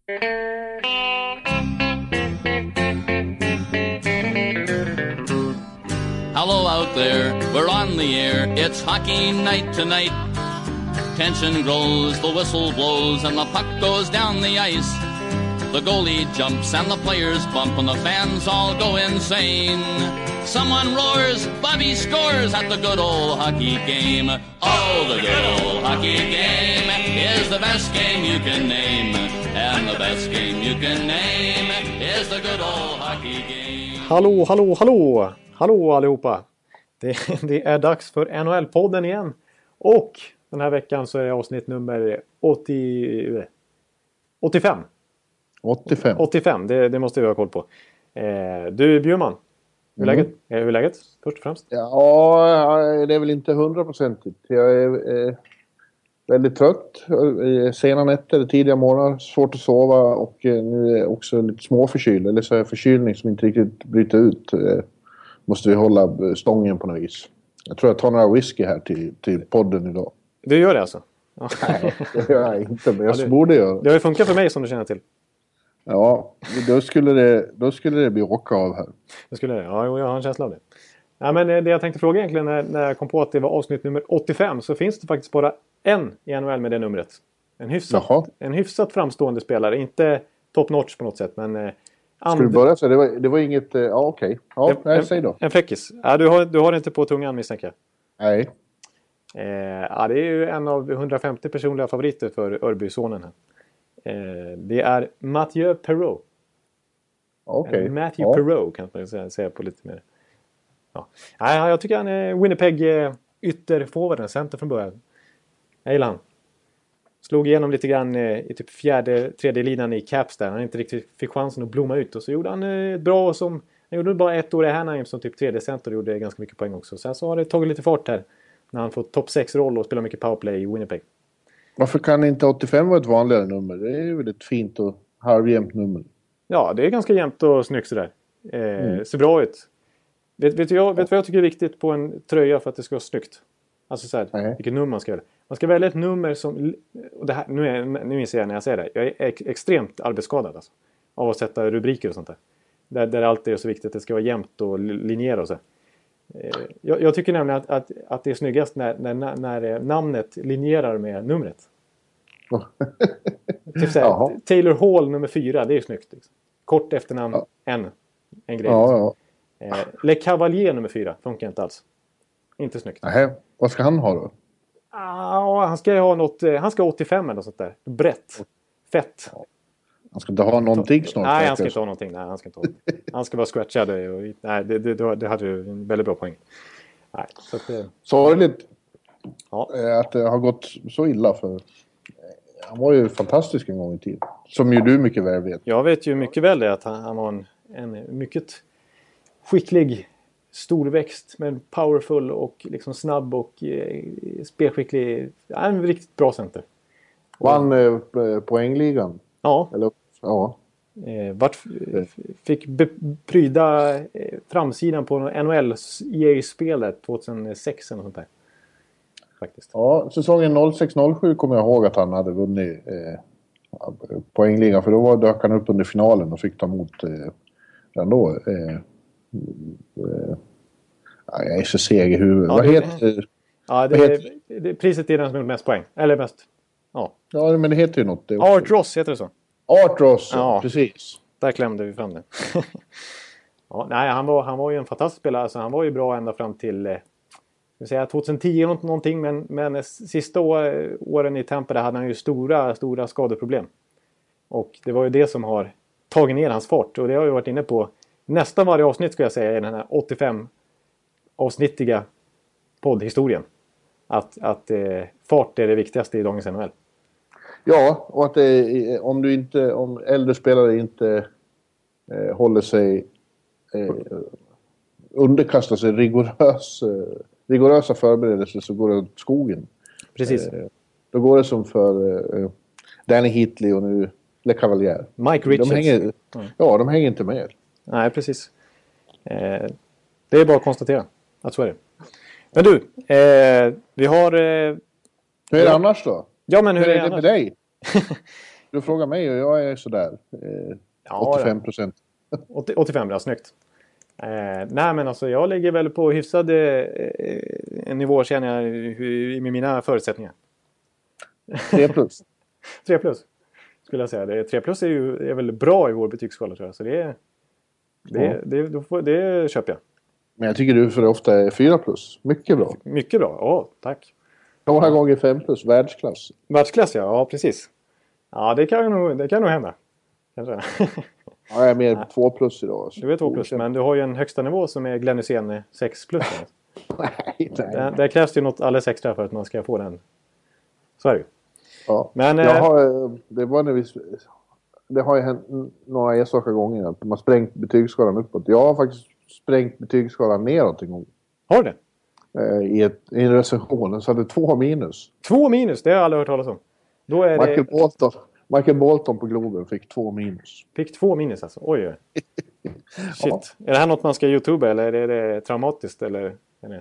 Hello out there, we're on the air, it's hockey night tonight. Tension grows, the whistle blows, and the puck goes down the ice. The goalie jumps and the players bump and the fans all go insane. Someone roars, Bobby scores at the good old hockey game. Oh, the good old hockey game is the best game you can name. And the best game you can name is the good old hockey game. Hallå, hallå, hallå! Hallå allihopa! Det är dags för NHL-podden igen. Och den här veckan så är det avsnitt nummer 85. 85, det måste vi ha koll på. Du Bjurman, hur är läget först och främst? Ja, det är väl inte 100%. Jag är väldigt trött. Sena nätter, tidiga morgnar, svårt att sova och nu är också lite småförkyld. Eller så är förkylning som inte riktigt bryter ut. Måste vi hålla stången på något vis. Jag tror jag tar några whisky här till podden idag. Du gör det alltså? Nej, det gör jag inte, men jag borde göra. Det har ju funkat för mig som du känner till. Ja, då skulle det bli åka av här. Det skulle det? Ja, jag har en känsla av det. Ja, men det jag tänkte fråga egentligen när jag kom på att det var avsnitt nummer 85 så finns det faktiskt bara en i NHL med det numret. En hyfsat framstående spelare. Inte top notch på något sätt, men... Ska du börja så? Det var inget... Ja, okej. Ja, säg då. En fräckis. Ja, du har det inte på tungan, misstänker jag. Nej. Ja, det är ju en av 150 personliga favoriter för Örbysonen här. Det är Mathieu Perreault. Okej. Matthew Perreault kan man säga på lite mer. Ja. Nej, jag tycker han är Winnipeg ytterforwarden, center från början. Jag gillar han. Slog igenom lite grann i typ tredje linan i Caps där. Han inte riktigt fick chansen att blomma ut. Och så gjorde han bra som... Han gjorde bara ett år i Anaheim som typ tredje center och gjorde ganska mycket poäng också. Sen så har det tagit lite fart här. När han fått topp 6-roll och spelar mycket powerplay i Winnipeg. Varför kan inte 85 vara ett vanligare nummer? Det är ju ett fint och halvjämnt nummer. Ja, det är ganska jämnt och snyggt sådär. Ser bra ut. Vet du vad jag tycker är viktigt på en tröja för att det ska vara snyggt? Alltså såhär, vilket nummer man ska välja. Man ska välja ett nummer som... Och det här, nu inser jag när jag säger det. Jag är extremt arbetsskadad alltså, av att sätta rubriker och sånt där. Där allt är så viktigt att det ska vara jämnt och linjera och så. Jag tycker nämligen att det är snyggast när namnet linjerar med numret. Typ såhär, Taylor Hall nummer 4, det är snyggt. Liksom. Kort efternamn, en grej. Ja. Le Cavalier nummer 4, funkar inte alls. Inte snyggt. Nej, vad ska han ha då? Han ska ha något, han ska ha 85 eller sånt där. Brett. Fett. Han ska inte ha någonting snart. Nej, han ska inte ha någonting. Nej, han ska inte ha någonting. Han ska vara scratchad. Nej, det hade ju en väldigt bra poäng. Nej, så att, sorgligt att det har gått så illa för... Han var ju fantastisk en gång i tiden. Som ju du mycket väl vet. Jag vet ju mycket väl det att han var en mycket skicklig storväxt, men powerful och liksom snabb och spelskicklig. En riktigt bra center. Vann poängligan. Ja. Eller, ja. Fick pryda framsidan på NHL EA-spelet 2006 eller sånt där. Faktiskt. Ja, säsongen 06-07 kommer jag ihåg att han hade vunnit poängligan. För då dök han upp under finalen och fick ta emot den då. Jag är så seg i huvudet. Ja, vad heter... Ja, det priset är den som har mest poäng. Eller mest. Ja, men det heter ju något. Art Ross heter det så. Art Ross, ja, precis. Där klämde vi fram det. Nej, han var ju en fantastisk spelare. Alltså, han var ju bra ända fram till 2010 någonting. Men sista åren i Tampa där hade han ju stora skadeproblem. Och det var ju det som har tagit ner hans fart. Och det har jag varit inne på nästan varje avsnitt, ska jag säga, i den här 85-avsnittiga poddhistorien. Att fart är det viktigaste i dagens NHL. Ja, och att om äldre spelare inte håller sig underkastar sig rigorösa förberedelser, så går det åt skogen. Precis. Då går det som för Danny Heatley och nu Le Cavalier. Mike Richards. De hänger inte med. Nej, precis. Det är bara att konstatera att så är det. Men du, vi har... hur är det annars då? Ja, men hur är det med dig? Du frågar mig och jag är sådär 85%. 85, ja, snyggt. Nej, men alltså jag ligger väl på hyfsad nivå, känner jag, med mina förutsättningar. 3+. 3+, skulle jag säga. 3+ är väl bra i vår betygsskala, tror jag. Så det köper jag. Men jag tycker du för ofta är 4+. Mycket bra. Mycket bra, ja, tack. Några gånger 5+, världsklass. Världsklass, ja, precis. Ja, det kan nog hända. Kanske. Ja, jag är mer 2+ idag. Alltså. Du är 2+, men du har ju en högsta nivå som är Glenn Hysén 6+. Nej. Där krävs det ju något alldeles extra för att man ska få den. Så är det ju. Ja. Men, det har ju hänt några enstaka gånger att man sprängt betygsskalan uppåt. Jag har faktiskt sprängt betygsskalan neråt en gång. Har du det? I en recension så hade 2-. 2-? Det har jag aldrig hört talas om. Då är Michael Bolton på Globen fick 2-. Fick 2- alltså? Oj. Shit. Ja. Är det här något man ska YouTube eller är det traumatiskt? Eller?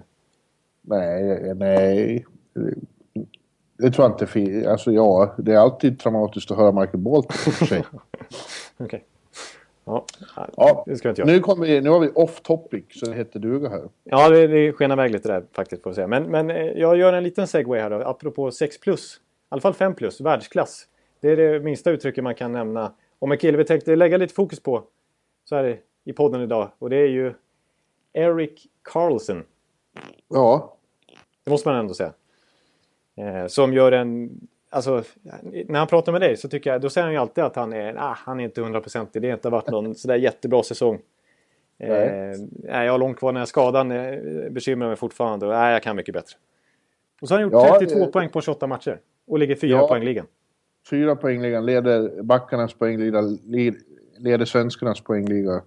Nej. Det tror jag inte. Alltså det är alltid traumatiskt att höra Michael Bolton för sig. Okej. Ja, det ska jag inte göra. Nu har vi off topic så det heter duga här. Ja, det skenar iväg lite där faktiskt, får jag säga. Men jag gör en liten segway här då, apropå 6+. I alla fall 5+, världsklass. Det är det minsta uttrycket man kan nämna. Om en kille vi tänkte lägga lite fokus på så här i podden idag. Och det är ju Erik Karlsson. Ja. Det måste man ändå säga. Som gör alltså, när han pratar med dig så tycker jag, då säger han ju alltid att han är inte 100%. Det har inte varit någon sådär jättebra säsong. Jag har långt kvar när skadan bekymrar mig fortfarande. Och jag kan mycket bättre. Och så har han gjort 32 poäng på 28 matcher. Och ligger 4 poängligan. 4 poängligan, leder backarnas poängliga, leder svenskarnas poängliga.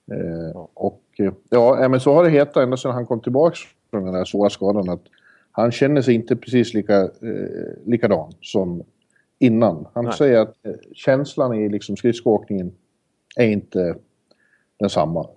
Men så har det hetat ända sedan han kom tillbaka från den här svåra skadan att han känner sig inte precis likadan som innan. Han säger att känslan i liksom skridskoåkningen är inte densamma.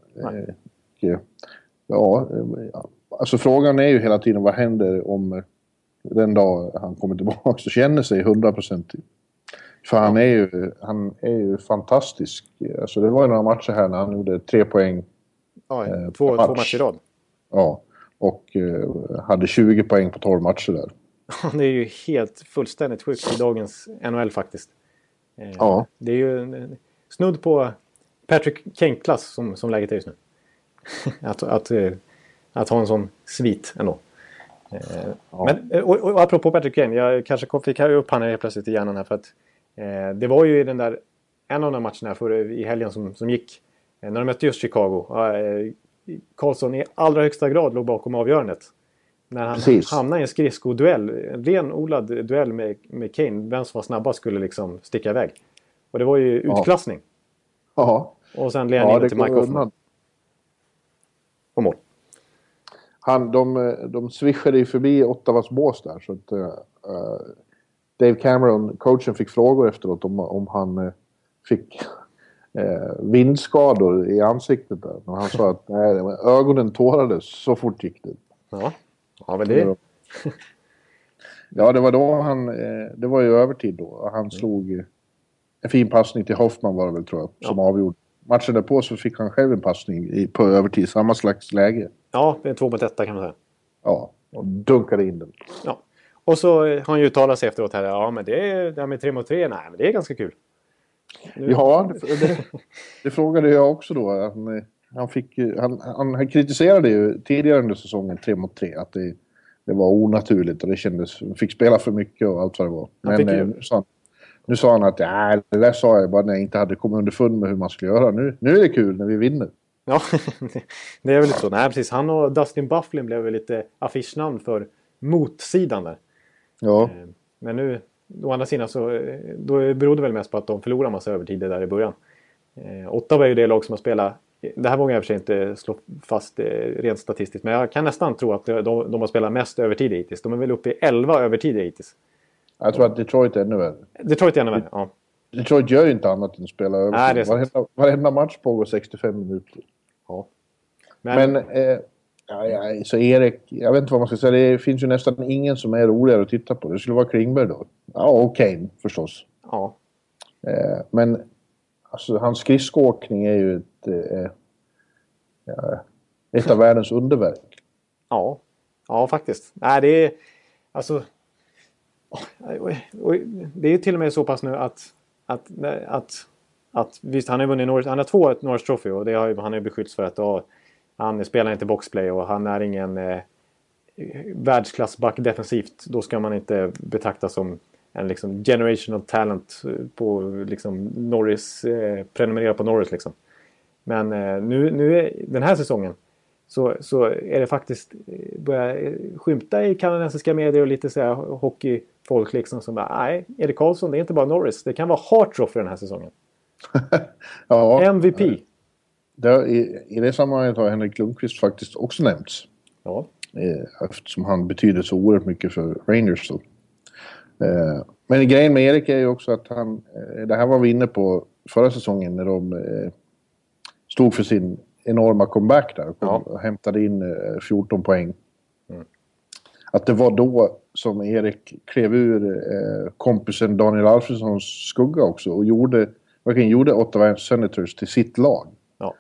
Alltså frågan är ju hela tiden vad händer om den dag han kommer tillbaka och känner sig 100%. För han är ju fantastisk. Alltså det var ju några matcher här när han gjorde 3 poäng. Två matcher i rad. Ja. Och hade 20 poäng på 12 matcher där. Det är ju helt fullständigt sjukt i dagens NHL faktiskt. Det är ju snudd på Patrick Kane-klass som läget är just nu. att ha en sån svit ändå. Men, och apropå Patrick Kane, jag kanske fick upp han helt plötsligt i hjärnan här för att det var ju en av de där matcherna i helgen som gick när de mötte just Chicago. Karlsson i allra högsta grad låg bakom avgörandet. När han hamnade i en skridskoduell, en renodlad duell med Kane, vem som var snabbast skulle liksom sticka iväg. Och det var ju utklassning. Ja. Och sen ledde han in till Mike Hoffman. Och mål. De swishade ju förbi Ottawas bås där så att Dave Cameron, coachen, fick frågor efteråt om han fick vindskador i ansiktet där. Men han sa att ögonen tårades så fort gick det. Ja, men det... Ja, det var då det var ju övertid då. Han slog en fin passning till Hoffman var det väl, tror jag, som avgjorde. Matchen därpå så fick han själv en passning på övertid, samma slags läge. Ja, 2-1 kan man säga. Ja, och dunkade in den. Ja, och så har han ju uttalat sig efteråt här. Ja, men det där med 3-3, nej, men det är ganska kul. Ja, det frågade jag också då. Han kritiserade ju tidigare under säsongen 3-3 att det var onaturligt och det kändes, fick spela för mycket och allt vad det var. Men nu sa han att det där sa jag bara när jag inte hade kommit underfund med hur man skulle göra. Nu är det kul när vi vinner. Ja, det är väl lite så. Nej, precis. Han och Dustin Byfuglien blev väl lite affischnamn för motsidan där. Ja. Men nu, å andra sidan så då berodde väl mest på att de förlorade massa övertider där i början. Ottawa är ju det lag som har spelat. Det här vågar jag för sig inte slå fast rent statistiskt. Men jag kan nästan tro att de har spelat mest övertid hittills. De är väl uppe i 11 övertider hittills. Jag tror att Detroit är ännu värre. Detroit är ännu värre, ja. Detroit gör ju inte annat än att spela övertid. Varenda match pågår 65 minuter. Ja. Men så Erik, jag vet inte vad man ska säga. Det finns ju nästan ingen som är roligare att titta på. Det skulle vara Klingberg då. Ja, och Kane förstås. Ja. Men alltså, hans skridskoåkning är ju ett av världens underverk. Ja, faktiskt. Nej, det är alltså det är till och med så pass nu att visst, han har vunnit Norris, han har 2 Norris Trophy och han är beskyllts för att han spelar inte boxplay och han är ingen världsklassback defensivt. Då ska man inte betraktas som en liksom generational talent på liksom Norris, prenumerera på Norris liksom. Men nu är den här säsongen så är det faktiskt börjar skymta i kanadensiska medier och lite så här hockeyfolk liksom som bara, nej, Erik Karlsson, det är inte bara Norris, det kan vara Hart Trophy den här säsongen. Ja, MVP. I det sammanhanget har Henrik Lundqvist faktiskt också nämnts. Ja. Eftersom han betyder så oerhört mycket för Rangers då. Men grejen med Erik är ju också att det här var vi inne på förra säsongen när de stod för sin enorma comeback där och hämtade in 14 poäng. Att det var då som Erik klev ur kompisen Daniel Alfredssons skugga också och gjorde Ottawa Senators till sitt lag. Ja.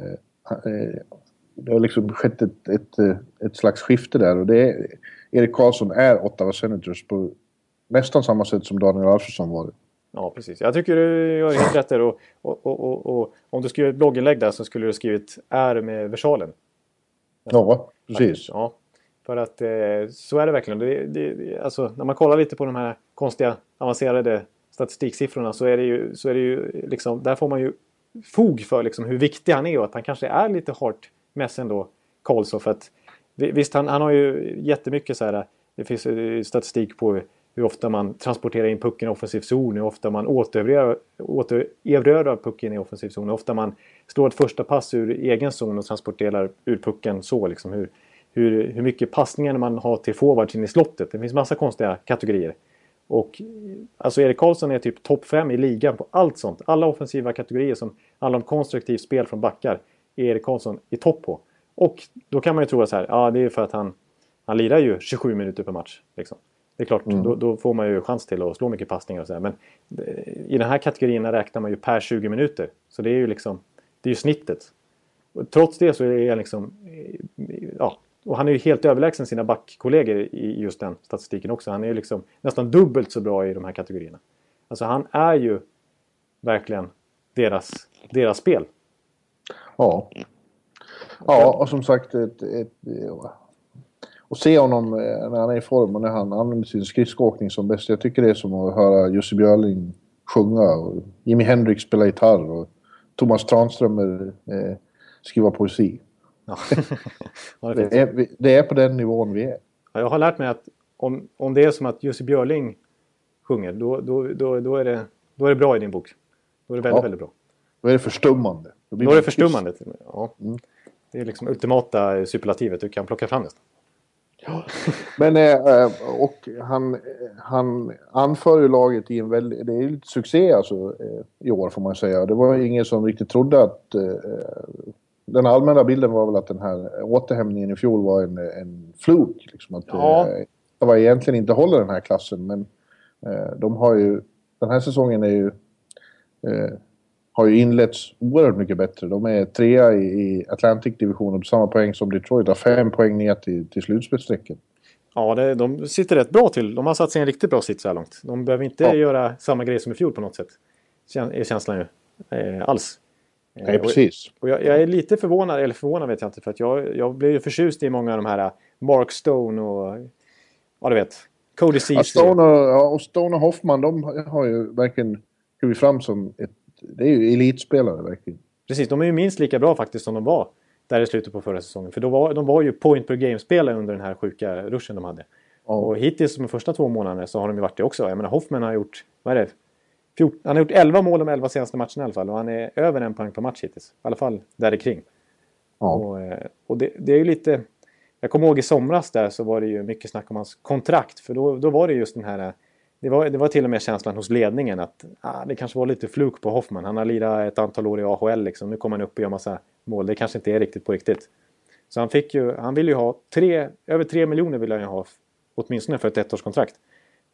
Det har liksom skett ett slags skifte där och Erik Karlsson är Ottawa Senators på nästan samma sätt som Daniel Alfredsson var det. Ja, precis. Jag tycker du gör helt rätt där och om du skriver ett blogginlägg där så skulle du skrivit är med versalen. Ja, precis. Ja, för att så är det verkligen. Alltså, när man kollar lite på de här konstiga avancerade statistiksiffrorna så är det ju liksom, där får man ju fog för liksom hur viktig han är och att han kanske är lite hårt mäss ändå, Karlsson. För att visst, han har ju jättemycket så här, det finns statistik på hur ofta man transporterar in pucken i offensiv zon, hur ofta man återerövrar pucken i offensiv zon, hur ofta man slår ett första pass ur egen zon och transporterar ur pucken så liksom, hur mycket passningar man har till forwards in i slottet. Det finns massa konstiga kategorier. Och alltså Erik Karlsson är typ topp 5 i ligan på allt sånt. Alla offensiva kategorier som handlar om konstruktivt spel från backar är Erik Karlsson i topp på. Och då kan man ju tro så här, det är för att han lirar ju 27 minuter per match liksom. Det är klart, då får man ju chans till att slå mycket passningar och så här. Men i den här kategorin räknar man ju per 20 minuter. Så det är ju liksom, det är ju snittet. Och trots det så är det liksom, och han är ju helt överlägsen sina backkollegor i just den statistiken också. Han är ju liksom nästan dubbelt så bra i de här kategorierna. Alltså han är ju verkligen deras spel. Ja. Ja, och som sagt och se honom när han är i form och när han använder sin skridskoåkning som bäst. Jag tycker det är som att höra Jussi Björling sjunga och Jimi Hendrix spela gitarr och Thomas Tranströmer skriva poesi. Ja. Det är på den nivån vi är. Ja, jag har lärt mig att om det är som att Jussi Björling sjunger, då är det bra i din bok. Då är det väldigt, väldigt bra. Då är det förstummande. Då är det förstummande. Ja. Det är liksom ultimata superlativet. Du kan plocka fram det. Ja. Men och han anför ju laget i det är ju lite succé alltså, i år får man säga. Det var ingen som riktigt trodde att den allmänna bilden var väl att den här återhämtningen i fjol var en fluk liksom, att det var egentligen inte håller den här klassen, men de har ju den här säsongen har ju inletts oerhört mycket bättre. De är 3 i Atlantic-divisionen på samma poäng som Detroit. Har 5 poäng ner till slutspelssträcken. Ja, de sitter rätt bra till. De har satt sig en riktigt bra sitt så här långt. De behöver inte göra samma grej som i fjol på något sätt. Är känslan ju. Alls. Nej, precis. Och jag är lite förvånad, eller förvånad vet jag inte. För att jag blev ju förtjust i många av de här Mark Stone och du vet, Cody Ceesay. Stone och Hoffman, de har ju verkligen kommit fram som det är ju elitspelare verkligen. Precis, de är ju minst lika bra faktiskt som de var där i slutet på förra säsongen. För de var ju point per game-spelare under den här sjuka ruschen de hade. Och hittills de första 2 månaderna så har de ju varit det också. Jag menar, Hoffman har gjort, han har gjort 11 mål de 11 senaste matcherna i alla fall. Och han är över 1 poäng per match hittills. I alla fall där kring. Ja. Och det är ju lite... Jag kommer ihåg i somras där så var det ju mycket snack om hans kontrakt. För då var det just den här... Det var till och med känslan hos ledningen att det kanske var lite fluk på Hoffman. Han har lirat ett antal år i AHL liksom. Nu kommer han upp och gör massa mål. Det kanske inte är riktigt på riktigt. Så han vill ju ha över 3 miljoner vill han ju ha åtminstone för ett ettårskontrakt.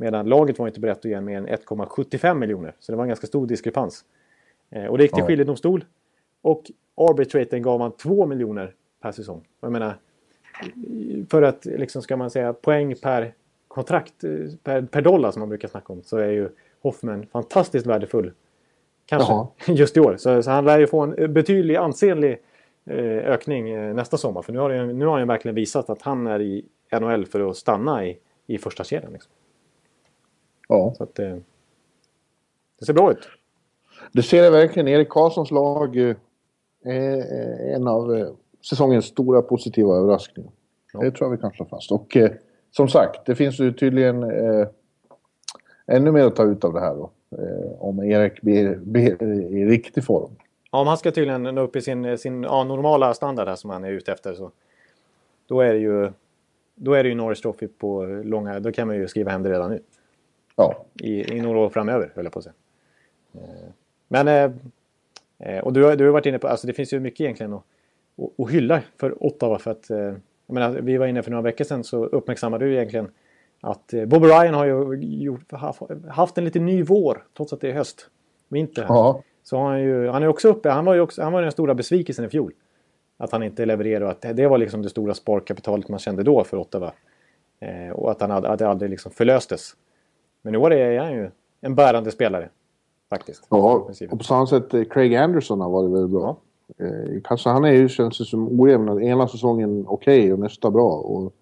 Medan laget var inte berett att ge mer än 1,75 miljoner. Så det var en ganska stor diskrepans. Och det gick till skiljedomstol. Och arbitraten gav man 2 miljoner per säsong. Jag menar, för att liksom ska man säga poäng per kontrakt, per dollar som man brukar snacka om, så är ju Hoffman fantastiskt värdefull. Kanske just i år. Så han lär ju få en betydlig ansenlig ökning nästa sommar. För nu har han verkligen visat att han är i NHL för att stanna i första kedjan. Liksom. Ja. Så att det ser bra ut. Det ser det verkligen. Erik Karlssons lag är en av säsongens stora positiva överraskningar. Ja. Det tror jag vi kan slå fast. Och som sagt, det finns ju tydligen ännu mer att ta ut av det här då. Om Erik blir i riktig form. Ja, om han ska tydligen nå upp i sin normala standard här som han är ute efter, så då är det ju Norris Trophy på långa. Då kan man ju skriva hem det redan nu. Ja. I några år framöver, höll jag på att säga. Men och du har varit inne på, alltså det finns ju mycket egentligen att hylla för Ottawa, för att jag menar, vi var inne för några veckor sedan, så uppmärksammade du egentligen att Bobby Ryan har ju haft en lite ny vår, trots att det är vinter. Ja. Så han är också uppe. Han var den stora besvikelsen i fjol. Att han inte levererade, och att det var liksom det stora sparkapitalet man kände då för Ottawa. Och att det aldrig liksom förlöstes. Men nu är han ju en bärande spelare. Faktiskt. Ja, och på samma sätt Craig Anderson har varit väldigt bra. Kanske han är ju, känns som ojämn. Ena säsongen okej och nästa bra. Och,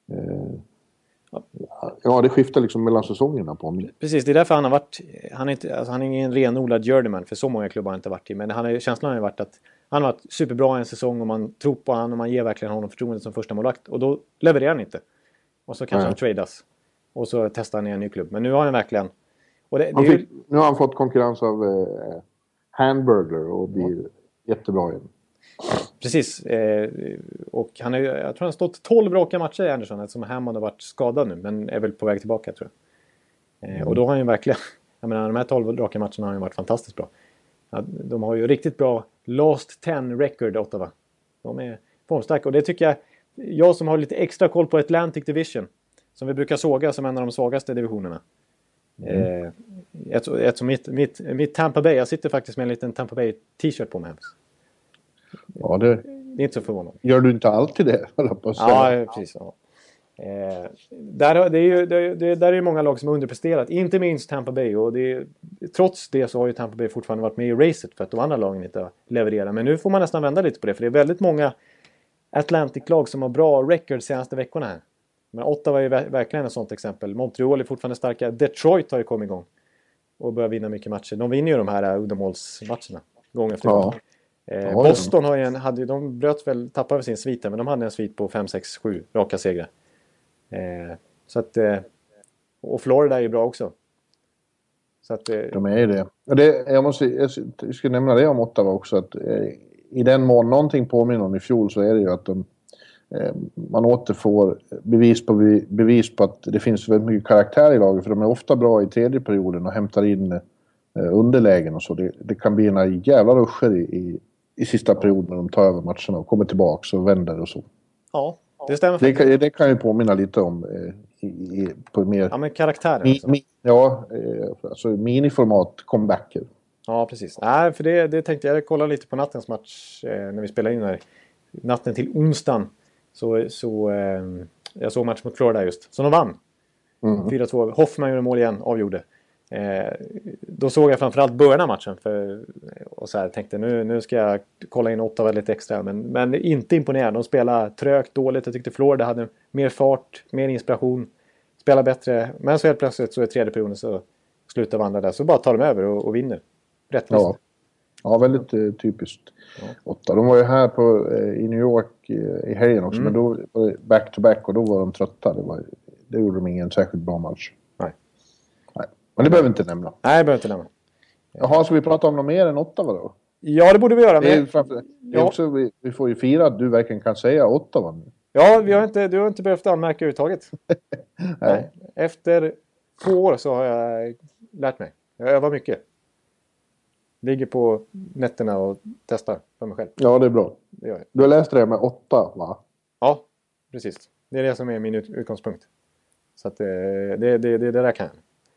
det skiftar liksom mellan säsongerna på honom. Precis, det är därför han har varit... Han är ingen renodlad journeyman, för så många klubbar har inte varit i. Men känslan har varit att han har varit superbra en säsong, och man tror på honom och man ger verkligen honom förtroendet som första målvakt. Och då levererar han inte. Och så kanske han tradas. Och så testar han i en ny klubb. Men nu har han verkligen... Och nu har han fått konkurrens av Hamburger och blir jättebra igen. Precis. Och jag tror han har stått 12 raka matcher i Anderson, eftersom Hammond har varit skadad nu, men är väl på väg tillbaka, tror jag. Och då har han ju verkligen... Jag menar, de här 12 raka matcherna har ju varit fantastiskt bra. De har ju riktigt bra last 10 record, Ottawa. De är formstarka, och det tycker jag som har lite extra koll på Atlantic Division, som vi brukar såga som en av de svagaste divisionerna. Som mitt Tampa Bay, jag sitter faktiskt med en liten Tampa Bay t-shirt på mig. Ja, det är inte så förvånande. Gör du inte alltid det? Ja, precis. Ja. Där är ju många lag som har underpresterat, inte minst Tampa Bay, och trots det så har ju Tampa Bay fortfarande varit med i racet, för att de andra lagen inte levererar. Men nu får man nästan vända lite på det, för det är väldigt många Atlantic-lag som har bra record senaste veckorna här. Men Ottawa är ju verkligen ett sånt exempel. Montreal är fortfarande starka. Detroit har ju kommit igång och börjar vinna mycket matcher. De vinner ju de här uddamålsmatcherna gång efter gång. Boston tappade väl sin svit, men de hade en svit på 5, 6, 7 raka segrar. Så att, och Florida är ju bra också. Så att, de är ju det. Jag ska nämna det om Ottawa också, att i den mån någonting påminner om i fjol, så är det ju att man återfår bevis på att det finns väldigt mycket karaktär i laget, för de är ofta bra i tredje perioden och hämtar in underlägen och så. Det kan bli en jävla ruscher i sista perioden när de tar över matcherna och kommer tillbaka och vänder och så. Ja, det stämmer. Det kan ju påminna lite om på mer... Ja, men karaktären. Alltså miniformat comebacker. Ja, precis. Nej, för det tänkte jag kolla lite på nattens match när vi spelade in här. Natten till onsdagen. Så jag såg match mot Florida just. Så de vann. 4-2. Hoffman gjorde mål igen. Avgjorde. Då såg jag framförallt början av matchen. Och så här, tänkte nu ska jag kolla in Ottawa lite extra. Men inte imponerad. De spelade trögt, dåligt. Jag tyckte Florida hade mer fart, mer inspiration. Spelade bättre. Men så helt plötsligt så är tredje perioden så slutar vandra där. Så bara tar de över och vinner. Rättvist. Ja, väldigt typiskt. Ottawa. De var ju här i New York i helgen också. Men då var det back-to-back och då var de trötta. Det gjorde de ingen särskilt bra match. Nej. Men det behöver vi inte nämna. Nej, det behöver inte nämna. Jaha, ska vi prata om något mer än Ottawa då? Ja, det borde vi göra. Vi får ju fira att du verkligen kan säga Ottawa nu. Ja, du har inte behövt anmärka överhuvudtaget. Nej. Efter 2 år så har jag lärt mig. Jag övar mycket. Ligger på nätterna och testar för mig själv. Ja, det är bra. Det gör jag. Du har läst det med 8, va? Ja, precis. Det är det som är min utgångspunkt. Så att det där kan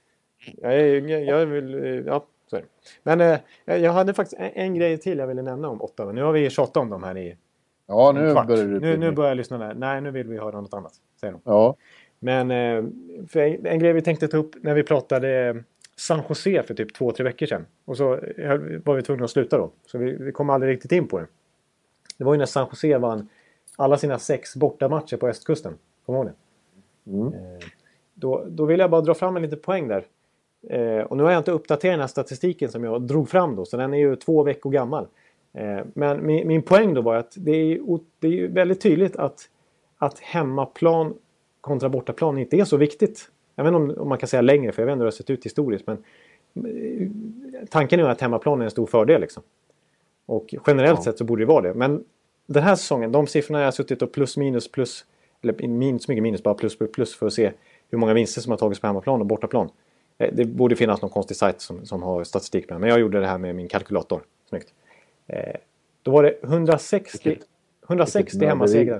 jag vill... Ja, så är det. Men jag hade faktiskt en grej till jag ville nämna om Ottawa. Nu har vi tjatat om dem här i nu börjar du... Nu börjar jag lyssna där. Nej, nu vill vi höra något annat, säger de. Ja. Men för en grej vi tänkte ta upp när vi pratade San Jose för typ 2-3 veckor sedan. Och så var vi tvungna att sluta då. Så vi kom aldrig riktigt in på det. Det var ju när San Jose vann alla sina 6 bortamatcher på östkusten. Kommer du ihåg det? Då vill jag bara dra fram en liten poäng där. Och nu har jag inte uppdaterat den här statistiken som jag drog fram då. Så den är ju 2 veckor gammal. Men min poäng då var att det är väldigt tydligt att hemmaplan kontra bortaplan inte är så viktigt. Jag vet inte om man kan säga längre, för jag vet inte hur det har sett ut historiskt. Men tanken är att hemmaplan är en stor fördel liksom. Och generellt sett så borde det vara det. Men den här säsongen, de siffrorna jag har suttit och plus, eller minus, bara plus för att se hur många vinster som har tagits på hemmaplan och bortaplan. Det borde finnas någon konstig sajt som har statistik med. Men jag gjorde det här med min kalkylator. Snyggt. Då var det 160 hemmasegrar.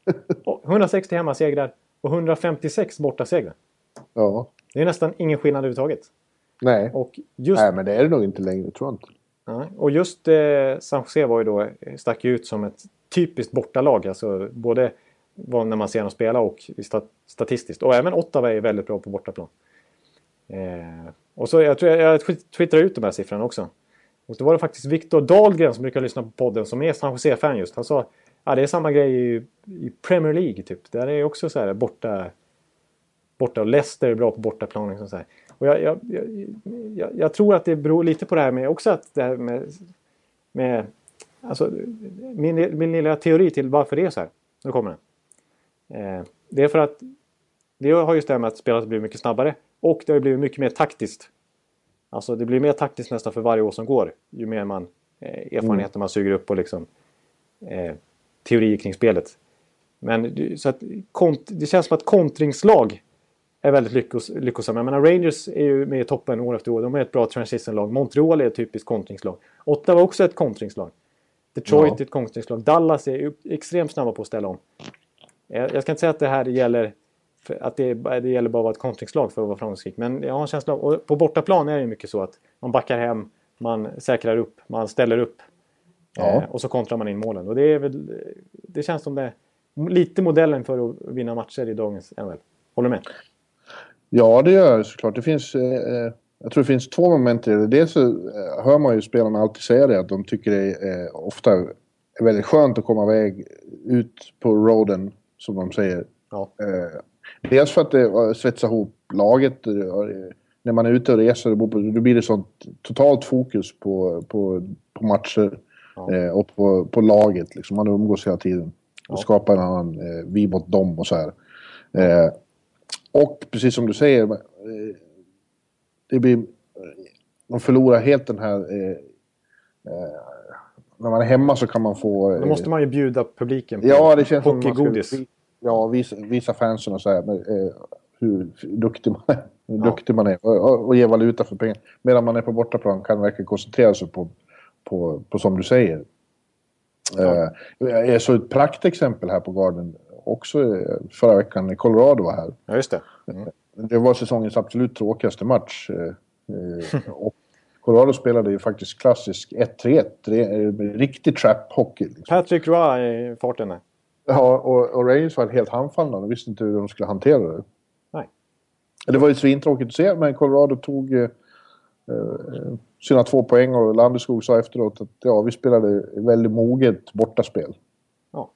160 hemmasegrar och 156 bortasegrar. Ja. Det är nästan ingen skillnad överhuvudtaget. Nej. Nej, men det är det nog inte längre, tror jag inte. Ja, och just San Jose var ju då stack ut som ett typiskt bortalag. Alltså både när man ser dem spela och statistiskt. Och även Ottawa är väldigt bra på bortaplan. Och så jag tror jag twittrar ut de här siffrorna också. Och då var det faktiskt Viktor Dahlgren som brukar lyssna på podden som är San Jose-fan just. Han sa det är samma grej i Premier League typ. Där är också så här borta och Leicester är bra på bortaplan liksom så här. Och jag tror att det beror lite på det här med också att det här med alltså min lilla teori till varför det är så här. Nu kommer den. Det är för att det har just det här med att spelet blir mycket snabbare och det har blivit mycket mer taktiskt. Alltså det blir mer taktiskt nästan för varje år som går. Ju mer man erfarenheter man suger upp och liksom teorier kring spelet. Men så att det känns som att kontringslag är väldigt lyckosamma. Jag menar, Rangers är ju med i toppen år efter år. De är ett bra transitionlag. Montreal är ett typiskt kontringslag. Ottawa är också ett kontringslag. Detroit är ett kontringslag. Dallas är extremt snabba på att ställa om. Jag ska inte säga att det här gäller att det gäller bara att vara ett kontringslag för att vara framgångsrik. Men jag har en känsla av, och på bortaplan är det mycket så att man backar hem, man säkrar upp, man ställer upp. Och så kontrar man in målen. Och det känns som det är lite modellen för att vinna matcher i dagens NHL. Håller du med? Ja, det gör jag såklart. Det finns, jag tror det finns 2 moment i det. Dels så hör man ju spelarna alltid säga det, att de tycker det är ofta är väldigt skönt att komma iväg ut på roaden, som de säger. Ja. Dels för att det svetsar ihop laget. När man är ute och reser, då blir det sånt totalt fokus på matcher och på laget. Liksom. Man umgås hela tiden och skapar en annan vi mot dem och så här. Och precis som du säger, de förlorar helt den här... när man är hemma så kan man få... Då måste man ju bjuda publiken på det känns hockeygodis. Visa fansen och så här, hur duktig man är. Hur duktig man är och ge valuta för pengar. Medan man är på bortaplan kan verkligen koncentrera sig på som du säger. Jag såg ett praktexempel här på Garden också förra veckan när Colorado var här. Ja, just det. Det var säsongens absolut tråkigaste match. Och Colorado spelade ju faktiskt klassisk 1-3-1. Riktig trap-hockey. Liksom. Patrick Roy i farten. Ja, och Rangers var helt handfallna. De visste inte hur de skulle hantera det. Nej. Det var ju svintråkigt att se, men Colorado tog sina 2 poäng och Landeskog sa efteråt att vi spelade väldigt moget bortaspel. Ja.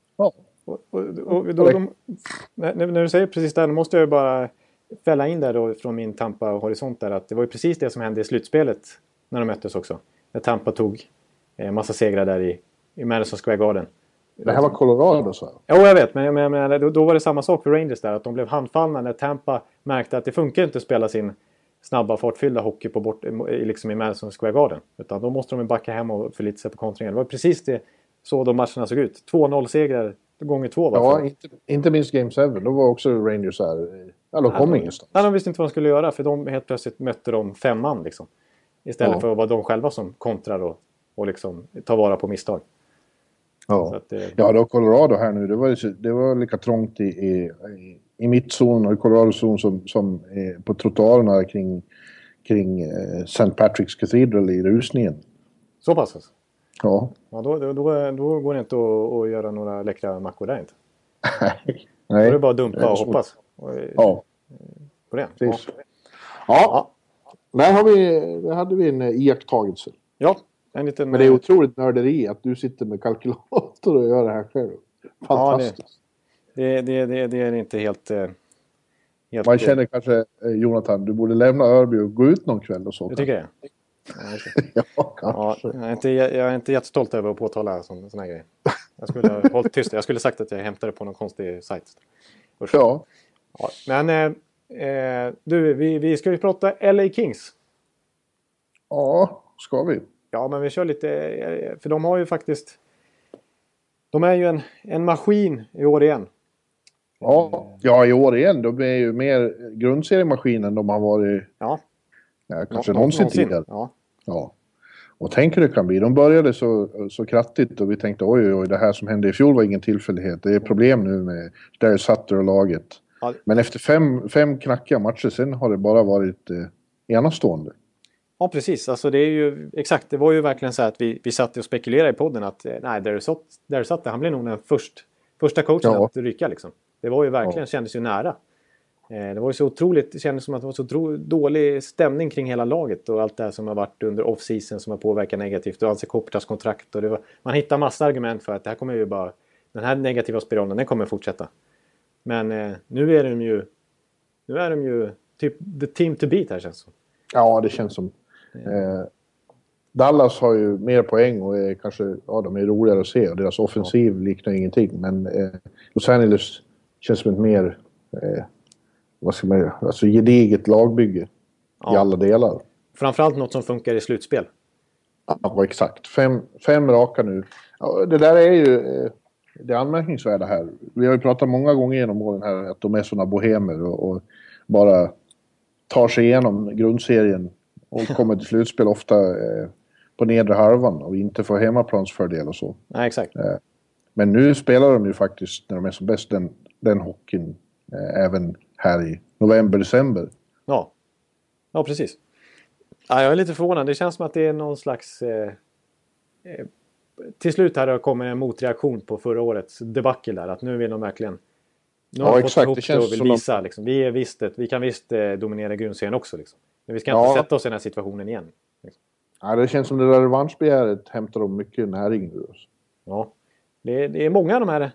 När du säger precis det här, måste jag bara fälla in där då från min Tampa-horisont där, att det var ju precis det som hände i slutspelet när de möttes också. När Tampa tog massa segrar där i Madison Square Garden. Det här var Colorado, så. Ja, jag vet. Men då var det samma sak för Rangers där. Att de blev handfallna när Tampa märkte att det funkar inte att spela sin snabba, fartfyllda hockey liksom i Madison Square Garden. Utan då måste de backa hem och förlita sig på kontringen. Det var precis det så de matcherna såg ut. 2-0-segrar gånger 2. Ja, inte minst Game 7. Då var också Rangers här. De kom ingenstans. Nej, de visste inte vad de skulle göra. För de helt plötsligt mötte de 5 man liksom. Istället för att vara de själva som kontrar och liksom tar vara på misstag. Ja, då Colorado här nu, det var lika trångt i i mittzon och i Colorado-zon som på trottoarerna kring St. Patrick's Cathedral i rusningen. Så pass alltså? Ja. Ja, då går det inte att göra några läckra mackor där inte. Nej. Då är det bara dumpa och hoppas. Ja. På det. Ja. Där hade vi en iakttagelse. Ja. En liten, men det är otroligt nörderi att du sitter med kalkylator och gör det här själv. Fantastiskt. Ja, det är inte helt man känner kanske, Jonathan, du borde lämna Örby och gå ut någon kväll och så. Det tycker jag. Ja, kanske. Jag är inte jättestolt över att påtala såna här grejer. Jag skulle ha hållit tyst. Jag skulle sagt att jag hämtade på någon konstig sajt. Ja. Men du, vi ska ju prata LA Kings. Ja, ska vi. Ja, men vi kör lite... För de har ju faktiskt... De är ju en maskin i år igen. Ja, i år igen. De är ju mer grundseriemaskinen de har varit... Ja. Kanske någonsin tidigare. Ja. Och tänk hur det kan bli. De började så kraftigt och vi tänkte oj, det här som hände i fjol var ingen tillfällighet. Det är problem nu med Darius Sutter och laget. Ja. Men efter fem knackiga matcher sen har det bara varit enastående. Ja, precis. Alltså det är ju exakt. Det var ju verkligen så att vi satt och spekulerade i podden att Darius Sutter, han blev nog den första coachen att rycka liksom. Det var ju verkligen, kändes ju nära. Det var ju så otroligt, det kändes som att det var så dålig stämning kring hela laget och allt det här som har varit under off-season som har påverkat negativt och Anse Kopitas kontrakt och man hittar massa argument för att det här kommer ju bara, den här negativa spiralen, den kommer fortsätta. Men nu är de ju typ the team to beat här känns som. Ja, det känns som. Dallas har ju mer poäng och är kanske, de är roligare att se och deras offensiv liknar ingenting, men Los Angeles känns som ett mer vad ska man göra? Alltså gediget lagbygge i alla delar. Framförallt något som funkar i slutspel. Ja, exakt. Fem raka nu. Ja, det där är ju det anmärkningsvärda här. Vi har ju pratat många gånger genom åren här att de är såna bohemer och bara tar sig igenom grundserien och kommer till slutspel ofta på nedre halvan och inte får hemmaplansfördel och så. Nej, exakt. Men nu spelar de ju faktiskt när de är som bäst den hockeyn även här i november, december. Ja, precis. Ja, jag är lite förvånad. Det känns som att det är någon slags... till slut här kommer en motreaktion på förra årets debacle där. Att nu vill de verkligen... Nu har exakt. Det känns och vill visa. Liksom. Vi kan visst dominera grundserien också. Liksom. Men vi ska inte sätta oss i den här situationen igen. Liksom. Ja, det känns som det där revanschbegäret hämtar de mycket näring ur oss. Ja, det är många av de här...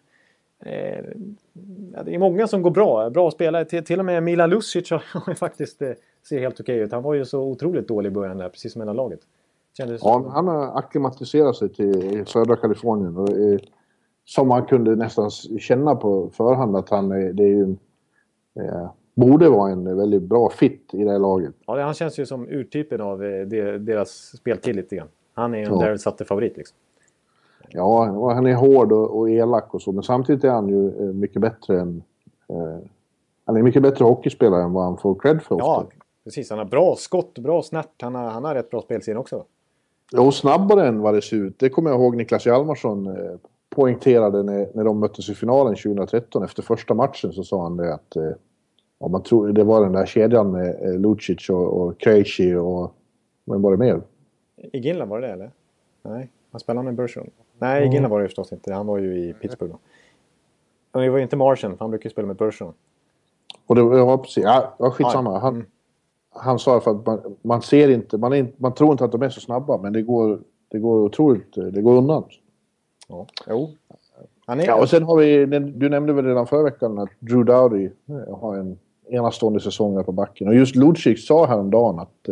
det är många som går bra spelare. Till och med Milan Lucic har faktiskt ser helt okej ut. Han var ju så otroligt dålig i början där, precis som hela laget. Han har akklimatiserat sig till södra Kalifornien och som man kunde nästan känna på förhand att han borde vara en väldigt bra fit i det här laget. Ja, han känns ju som urtypen av deras speltid lite grann. Han är ju en Darius Sutter-favorit liksom. Ja, han är hård och elak och så, men samtidigt är han ju mycket bättre än... han är mycket bättre hockeyspelare än vad han får cred för. Ja, precis. Han har bra skott, bra snärt. Han har rätt bra spelsyn också. Ja, och snabbare än vad det ser ut. Det kommer jag ihåg Niklas Hjalmarsson poängterade när de möttes i finalen 2013. Efter första matchen så sa han det att man tror det var den där kedjan med Lucic och Krejci och vem var det mer? I Ginla var det eller? Nej, han spelade med Bergeron. Nej, i Ginla var det förstås inte. Han var ju i Pittsburgh då. Och det var ju inte Martian, för han brukar ju spela med Bergeron. Och det var precis, skitsamma. Han sa att man ser inte, man tror inte att de är så snabba, men det går otroligt, det går undan. Ja, jo. Och sen har vi, du nämnde väl redan förra veckan att Drew Doughty har en enastående säsong här på backen. Och just Lucic sa häromdagen att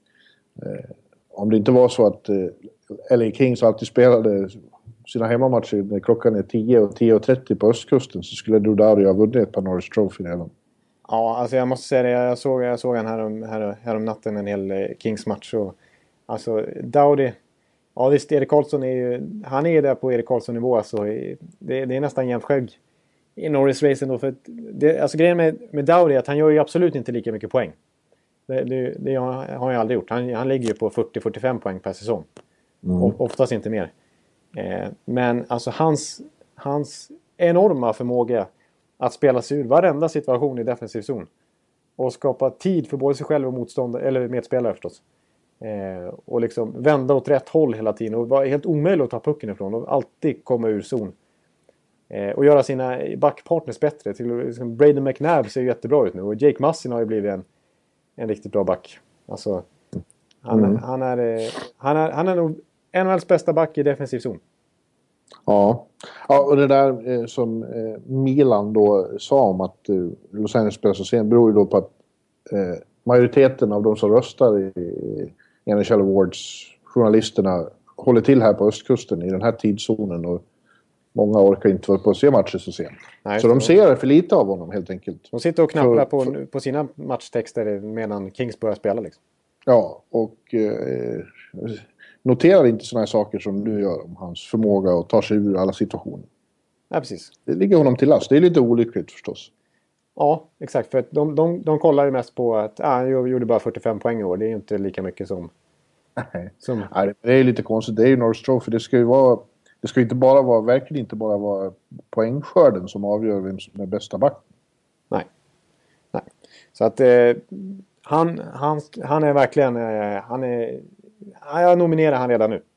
om det inte var så att LA Kings alltid spelade sina hemmamatcher när klockan är 10 och 10:30 på östkusten, så skulle Drew Doughty ha vunnit ett par Norris Trophy redan. Ja, alltså jag måste säga det. Jag såg han här om natten en hel Kings-match. Och, alltså Doughty... Ja visst, Erik Karlsson han är där på Erik Karlsson-nivå. Alltså, det är nästan jämnt skägg i Norris-racen då. För alltså grejen med Doughty är att han gör ju absolut inte lika mycket poäng. Det har han ju aldrig gjort. Han ligger ju på 40-45 poäng per säsong. Oftast inte mer. Men alltså hans enorma förmåga att spela sig ur varenda situation i defensiv zon. Och skapa tid för både sig själv och motståndare, eller medspelare förstås. Och liksom vända åt rätt håll hela tiden. Och vara helt omöjligt att ta pucken ifrån. Och alltid komma ur zon. Och göra sina backpartners bättre. Liksom Braden McNabb ser jättebra ut nu. Och Jake Massin har ju blivit en riktigt bra back. Alltså, han är nog NHLs bästa back i defensiv zon. Ja, och det där som Milan då sa om att Los Angeles spelar så sent beror ju då på att majoriteten av de som röstar i NHL Awards, journalisterna, håller till här på östkusten i den här tidszonen och många orkar inte vara på att se matcher så sent. Nej, så de ser för lite av honom helt enkelt. De sitter och knappar på sina matchtexter medan Kings börjar spela liksom. Ja, och noterar inte såna här saker som du gör om hans förmåga att ta sig ur alla situationer. Ja, precis. Det ligger honom till last. Det är lite olyckligt förstås. Ja, exakt. För att de kollar ju mest på att han gjorde bara 45 poäng i år. Det är ju inte lika mycket som... Nej, det är lite konstigt. Det är ju Norris Trophy. Det ska ju vara... Det ska inte bara vara... Verkligen inte bara vara poängskörden som avgör vem som är bästa back. Nej. Så att han är verkligen... Jag nominerar han redan nu.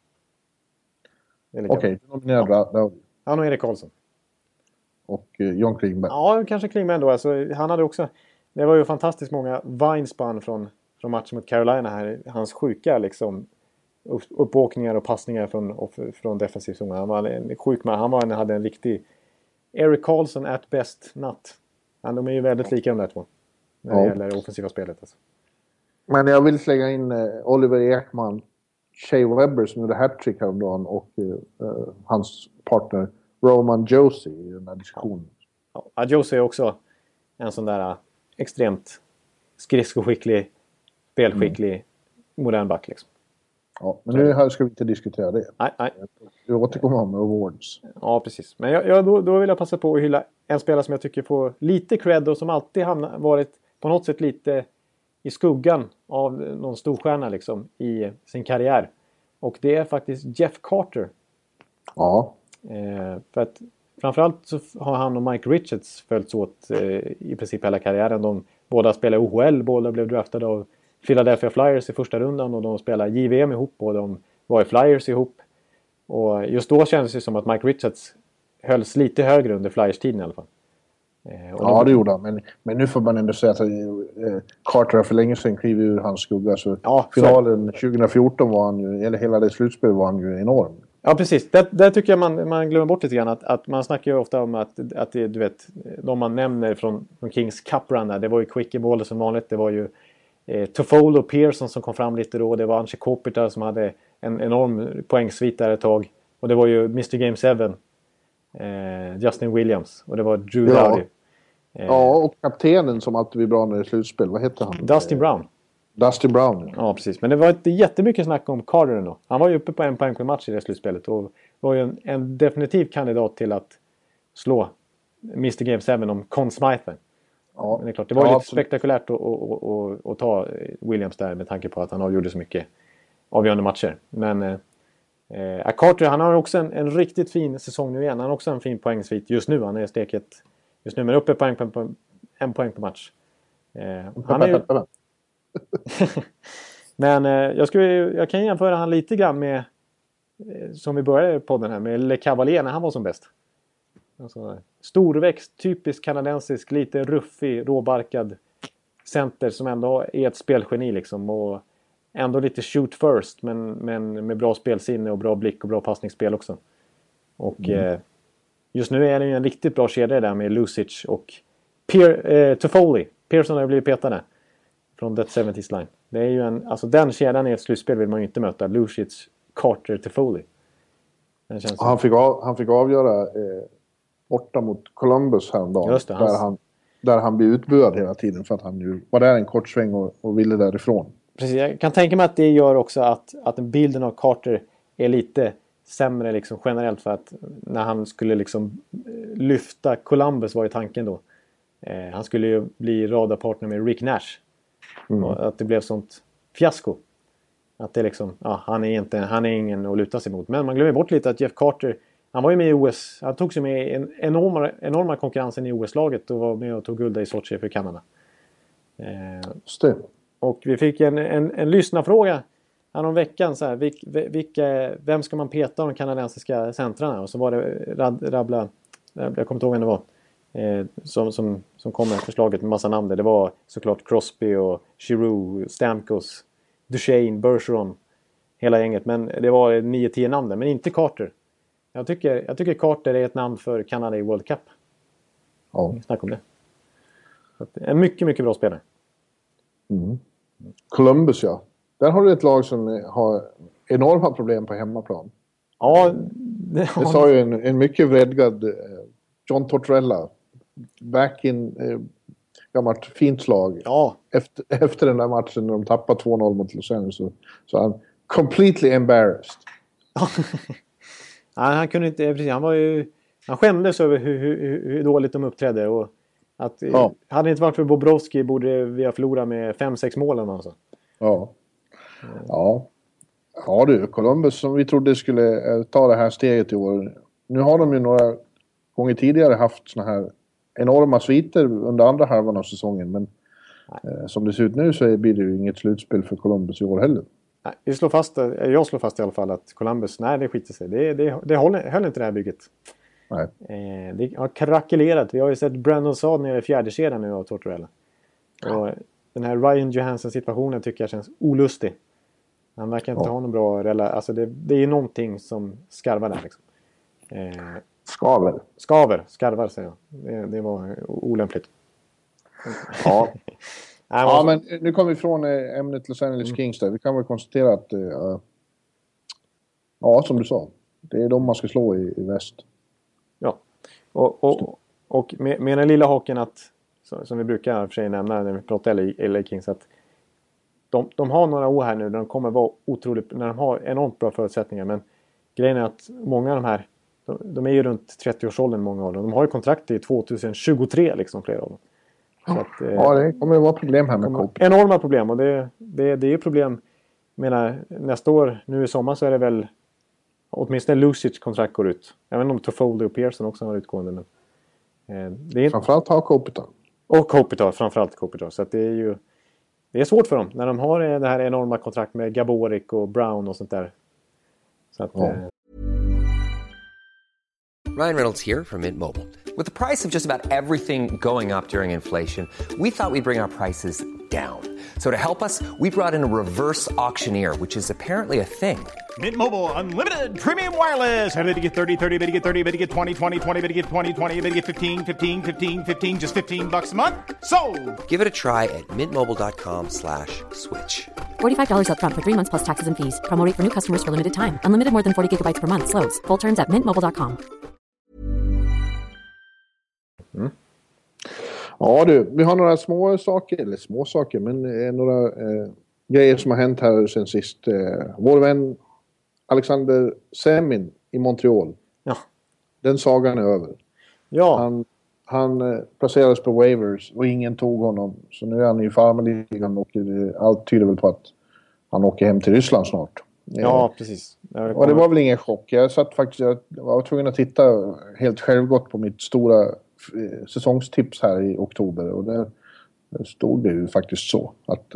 Okej, du nominerar bra. Han och Erik Karlsson. Och John Klingberg. Ja, kanske Klingberg ändå. Alltså, han hade också... Det var ju fantastiskt många vinespann från matchen mot Carolina här. Hans sjuka liksom... uppåkningar och passningar från defensiv zon. Han var en sjuk man. Han hade en riktig... Erik Karlsson at best natt. De är ju väldigt lika de där två. När det gäller offensiva spelet. Alltså. Men jag vill slänga in Oliver Ekman, Shea Weber som gjorde hattrick häromdagen och hans partner Roman Josi i den här diskussionen. Ja, Josi är också en sån där extremt skridskoskicklig, spelskicklig, modern back liksom. Ja, men nu här ska vi inte diskutera det. Nej. Vi återkommer med awards. Ja, precis. Men då vill jag passa på att hylla en spelare som jag tycker får lite cred och som alltid varit på något sätt lite i skuggan av någon storstjärna liksom i sin karriär. Och det är faktiskt Jeff Carter. Ja. För att framförallt så har han och Mike Richards följts åt i princip hela karriären. De båda spelar OHL, båda blev draftade av Philadelphia Flyers i första rundan och de spelar JVM ihop och de var i Flyers ihop. Och just då kändes det som att Mike Richards hölls lite högre under Flyers-tiden i alla fall. Ja, det gjorde han. Men nu får man ändå säga att Carter för länge sedan klev ur hans skugga. Så finalen 2014 var han ju, eller hela det slutspelet var han ju enorm. Ja, precis. Där tycker jag man glömmer bort lite grann. Att man snackar ju ofta om att det, du vet, de man nämner från Kings Cup Run där, det var ju Quickie Ball som vanligt. Det var ju Toffolo och Pearson som kom fram lite då. Det var Anche Kopitar som hade en enorm poängsvit där ett tag. Och det var ju Mr. Game 7. Justin Williams. Och det var Drew Doughty. Ja, och kaptenen som alltid blir bra när det är slutspel. Vad heter han? Dustin Brown. Dustin Brown. Ja, precis. Men det var inte jättemycket snack om Carter ändå. Han var ju uppe på 1 poäng per match i det slutspelet. Och var ju en definitiv kandidat till att slå Mr. Game 7 om Conn Smythe. Ja, men det är klart, det var lite spektakulärt att ta Williams där med tanke på att han avgjorde så mycket avgörande matcher. Men Carter, han har också en riktigt fin säsong nu igen. Han har också en fin poängsvit just nu. Han är steket just nu, men uppe på 1 poäng per match. Han är ju... Men jag kan jämföra han lite grann med som vi började podden här med Le Cavalier när han var som bäst. Alltså, storväxt, typisk kanadensisk, lite ruffig, råbarkad center som ändå är ett spelgeni liksom och ändå lite shoot first men med bra spelsinne och bra blick och bra passningsspel också. Och just nu är det ju en riktigt bra kedja där med Lucic och Toffoli. Pearson har ju blivit petade från That 70s line. Det är ju alltså den kedjan i ett slutspel vill man ju inte möta. Lucic, Carter, Toffoli. Han fick avgöra borta mot Columbus häromdagen. Just det, där han blev utbuad hela tiden för att han ju var där en kort sväng och ville därifrån. Precis, jag kan tänka mig att det gör också att bilden av Carter är lite sämre liksom generellt för att när han skulle liksom lyfta Columbus var ju tanken då. Han skulle ju bli radarpartner med Rick Nash. Och att det blev sånt fiasko. Att det liksom, han är ingen att luta sig mot. Men man glömmer bort lite att Jeff Carter, Han var ju med i OS. Han tog sig med i en enorma konkurrensen i OS-laget och var med och tog guld i Sochi för Kanada. Just det. Och vi fick en lyssnarfråga om veckan. Så här, vem ska man peta av de kanadensiska centrarna? Och så var det rabbla, jag kommer inte ihåg vem det var. Som kom med förslaget med massa namn. Det var såklart Crosby och Giroux, Stamkos, Duchene, Bergeron. Hela gänget. Men det var 9-10 namn där. Men inte Carter. Jag tycker Carter är ett namn för Kanada i World Cup. Ja. Snack om det. En mycket, mycket bra spelare. Mm. Columbus, ja. Där har du ett lag som har enorma problem på hemmaplan. Ja. Det sa ju en mycket vredgad John Tortorella. Back in gammalt fint slag. Ja. Efter den där matchen när de tappade 2-0 mot Los Angeles så han completely embarrassed. Nej, han kunde inte, han skämdes över hur dåligt de uppträdde och att hade det inte varit för Bobrovski borde vi ha förlorat med 5-6 målen alltså. Ja du, Columbus som vi trodde skulle ta det här steget i år. Nu har de ju några gånger tidigare haft såna här enorma sviter under andra halvan av säsongen, men som det ser ut nu så blir det ju inget slutspel för Columbus i år heller. Nej, jag slår fast i alla fall att Columbus, det skiter sig. Det höll inte det här bygget. Nej. Det har krackelerat. Vi har ju sett Brandon Saad nere i fjärde kedjan nu av Tortorella. Och den här Ryan Johansson-situationen tycker jag känns olustig. Han verkar inte ha någon bra relation. Alltså det är ju någonting som skarvar där liksom. Skarvar säger jag. Det var olämpligt. Ja. Men nu kommer vi från ämnet Los Angeles Kings där. Vi kan väl konstatera att som du sa, det är de man ska slå i väst. Ja. Och med den lilla haken att som vi brukar för sig nämna när vi pratar LA Kings att de har några år här nu där de kommer vara otroligt, när de har enormt bra förutsättningar, men grejen är att många av de här de är ju runt 30-årsåldern många av dem. De har ju kontrakt i 2023 liksom flera av dem. Så att, det kommer att vara problem här med Cope. Enorma problem och det är ju problem. Jag menar, nästa år, nu i sommar så är det väl åtminstone Lucic kontrakt går ut. Jag vet inte om Toffoli och Pearson också har utgående. Men, det är framförallt har Kopitar. Och Kopitar, framförallt Kopitar. Så att det är svårt för dem när de har det här enorma kontrakt med Gaborik och Brown och sånt där. Så att, Ryan Reynolds here from Mint Mobile. With the price of just about everything going up during inflation, we thought we'd bring our prices down. So to help us, we brought in a reverse auctioneer, which is apparently a thing. Mint Mobile Unlimited Premium Wireless. How to get 30, 30, how to get 30, how to get 20, 20, 20, how to get 20, 20, how to get 15, 15, 15, 15, just $15 a month? Sold! Give it a try at mintmobile.com/switch. $45 up front for 3 months plus taxes and fees. Promo rate for new customers for limited time. Unlimited more than 40 gigabytes per month. Slows full terms at mintmobile.com. Ja du, vi har några små saker, men några grejer som har hänt här sen sist. Vår vän Alexander Semin i Montreal. Ja. Den sagan är över. Ja. Han placerades på waivers och ingen tog honom. Så nu är han i farmarligan och allt tyder väl på att han åker hem till Ryssland snart. Ja, precis. Och det var väl ingen chock. Jag var tvungen att titta helt självgott på mitt stora säsongstips här i oktober. Och där stod det ju faktiskt så att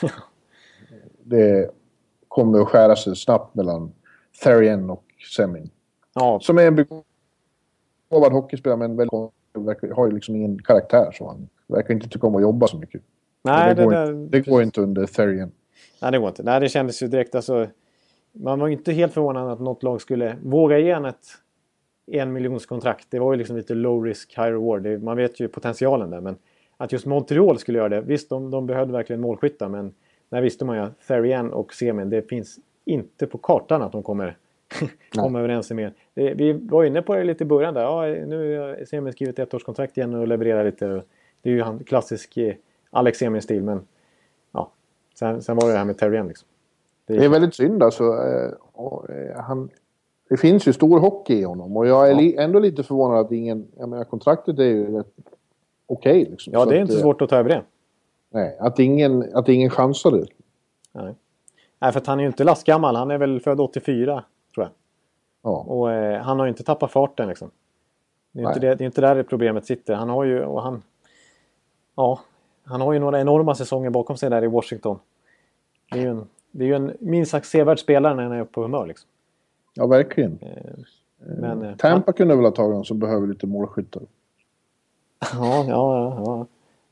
det kommer att skära sig snabbt mellan Therrien och Semin. Ja. Som är en begåvad hockeyspelare men har ju liksom ingen karaktär. Så han verkar inte tycka om att jobba så mycket. Nej, det går inte under Therrien. Nej, det går inte. Nej, det kändes ju direkt alltså. Man var inte helt förvånad att något lag skulle våga ge ett 1 miljons kontrakt. Det var ju liksom lite low risk, high reward. Man vet ju potentialen där. Men att just Montreal skulle göra det. Visst, de behövde verkligen målskyttar. Men där visste man ju att Therrien och Semin, det finns inte på kartan att de kommer komma överens med. Vi var inne på det lite i början där. Ja, nu har Semin skrivit 1-årskontrakt igen och levererar lite. Det är ju han klassisk Alex Semin-stil. Men ja, sen var det här med Therrien liksom. Det är väldigt synd alltså. Det finns ju stor hockey i honom. Och jag är ändå lite förvånad att kontraktet är ju rätt okej. Liksom. Ja, det är inte svårt att ta över det. Nej, att ingen chansade. Nej, för att han är ju inte lastgammal. Han är väl född 84, tror jag. Ja. Och han har ju inte tappat farten liksom. Det är inte där det problemet sitter. Han har ju några enorma säsonger bakom sig där i Washington. Det är ju en minst sagt sevärd spelare när han är på humör liksom. Ja, verkligen. Men Tampa kunde väl ha tagit någon som behöver lite målskyttar. Ja.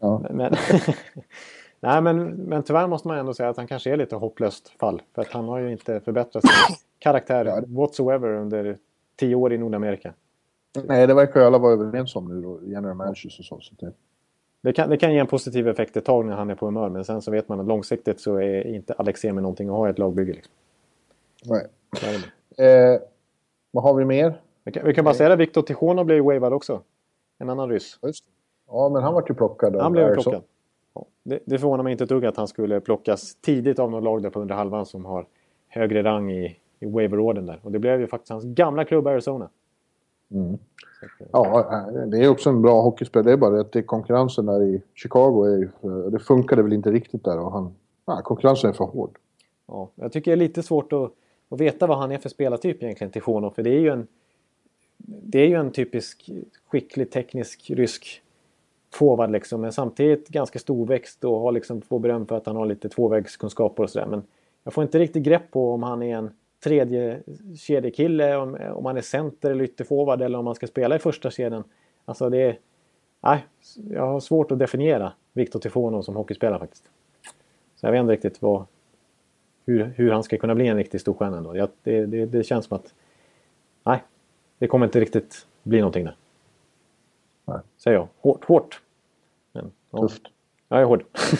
Men tyvärr måste man ändå säga att han kanske är lite hopplöst fall. För att han har ju inte förbättrat sin karaktär whatsoever under 10 år i Nordamerika. Nej, det verkar ju alla vara överens om nu då. General managers och så. Det kan ge en positiv effekt ett tag när han är på humör. Men sen så vet man att långsiktigt så är inte Alex Emil någonting att ha i ett lagbygge. Liksom. Nej. Vad har vi mer? Vi kan bara säga att Victor Tichonov blev wavad också. En annan ryss. Just det. Ja, men han var ju plockad. Han blev plockad. Ja, det förvånar mig inte ett dugg att han skulle plockas tidigt av något lag där på under halvan som har högre rang i waiver-orden där. Och det blev ju faktiskt hans gamla klubb Arizona. Mm. Ja, det är också en bra hockeyspel. Det är bara att det är konkurrensen där i Chicago. Det funkade väl inte riktigt där. Och konkurrensen är för hård. Ja, jag tycker det är lite svårt att veta vad han är för spelartyp egentligen till Tichonov. För det är ju en typisk skicklig teknisk rysk forward liksom. Men samtidigt ganska storväxt och har liksom få beröm för att han har lite tvåvägskunskaper och sådär. Men jag får inte riktigt grepp på om han är en tredje kedjekille, om han är center eller ytterforward eller om han ska spela i första kedjan. Alltså jag har svårt att definiera Victor Tichonov som hockeyspelare faktiskt. Så jag vet inte riktigt hur han ska kunna bli en riktig storstjärna då. Det känns som att det kommer inte riktigt bli någonting där. Nej. Säger jag. Hårt. Men, tufft. Jag är hård.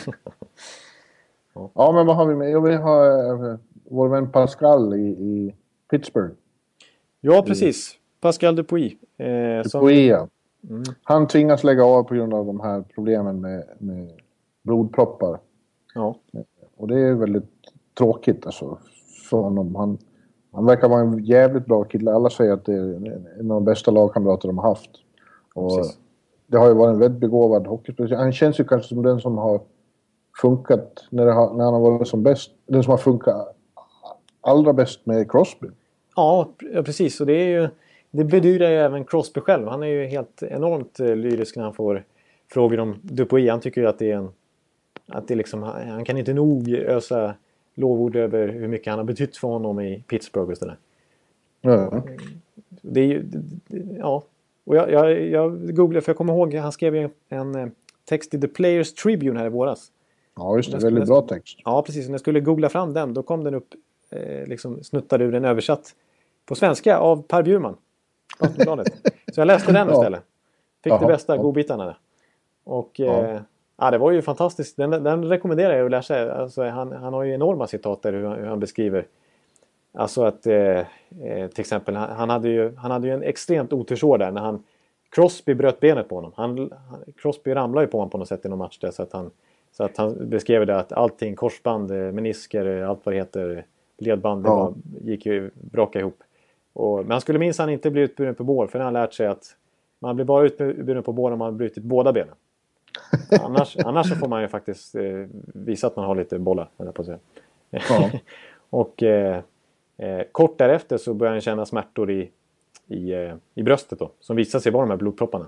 Ja, men vad har vi med? Vi har vår vän Pascal i Pittsburgh. Ja, precis. Pascal Dupuis. Dupuis, ja. Han tvingas lägga av på grund av de här problemen med blodproppar. Ja. Och det är väldigt tråkigt alltså, för honom. Han verkar vara en jävligt bra kille. Alla säger att det är en av de bästa lagkamrater de har haft. Och det har ju varit en väldigt begåvad hockeyspelare. Han känns ju kanske som den som har funkat när han har varit som bäst. Den som har funkat allra bäst med Crosby. Ja, precis. Och det bedyrar ju även Crosby själv. Han är ju helt enormt lyrisk när han får frågor om Dupuis. Han tycker ju att det är liksom, han kan inte nog ösa lovord över hur mycket han har betytt för honom i Pittsburgh och sådär. Ja. Det är ju, ja. Och jag googlade, för jag kommer ihåg, han skrev ju en text i The Players Tribune här i våras. Ja, just det. Väldigt bra text. Ja, precis. När jag skulle googla fram den, då kom den upp liksom snuttad ur den översatt på svenska av Per Bjurman. Så jag läste den istället. Fick det bästa godbitarna där. Och det var ju fantastiskt. Den rekommenderar jag att läsa. Alltså, han har ju enorma citat där hur han beskriver. Alltså att till exempel han hade ju en extremt otursår där när Crosby bröt benet på honom. Crosby ramlade ju på honom på något sätt i någon match där, så att han beskrev det att allting, korsband, menisker, allt vad det heter, ledband, gick ju braka ihop. Men han skulle minst inte bli utburen på bål, för han har lärt sig att man blir bara utburen på bål om man har brutit båda benen. Annars så får man ju faktiskt visa att man har lite bollar, eller på att säga. Ja. Och kort därefter så börjar han känna smärtor i bröstet då, som visar sig vara de här blodpropparna.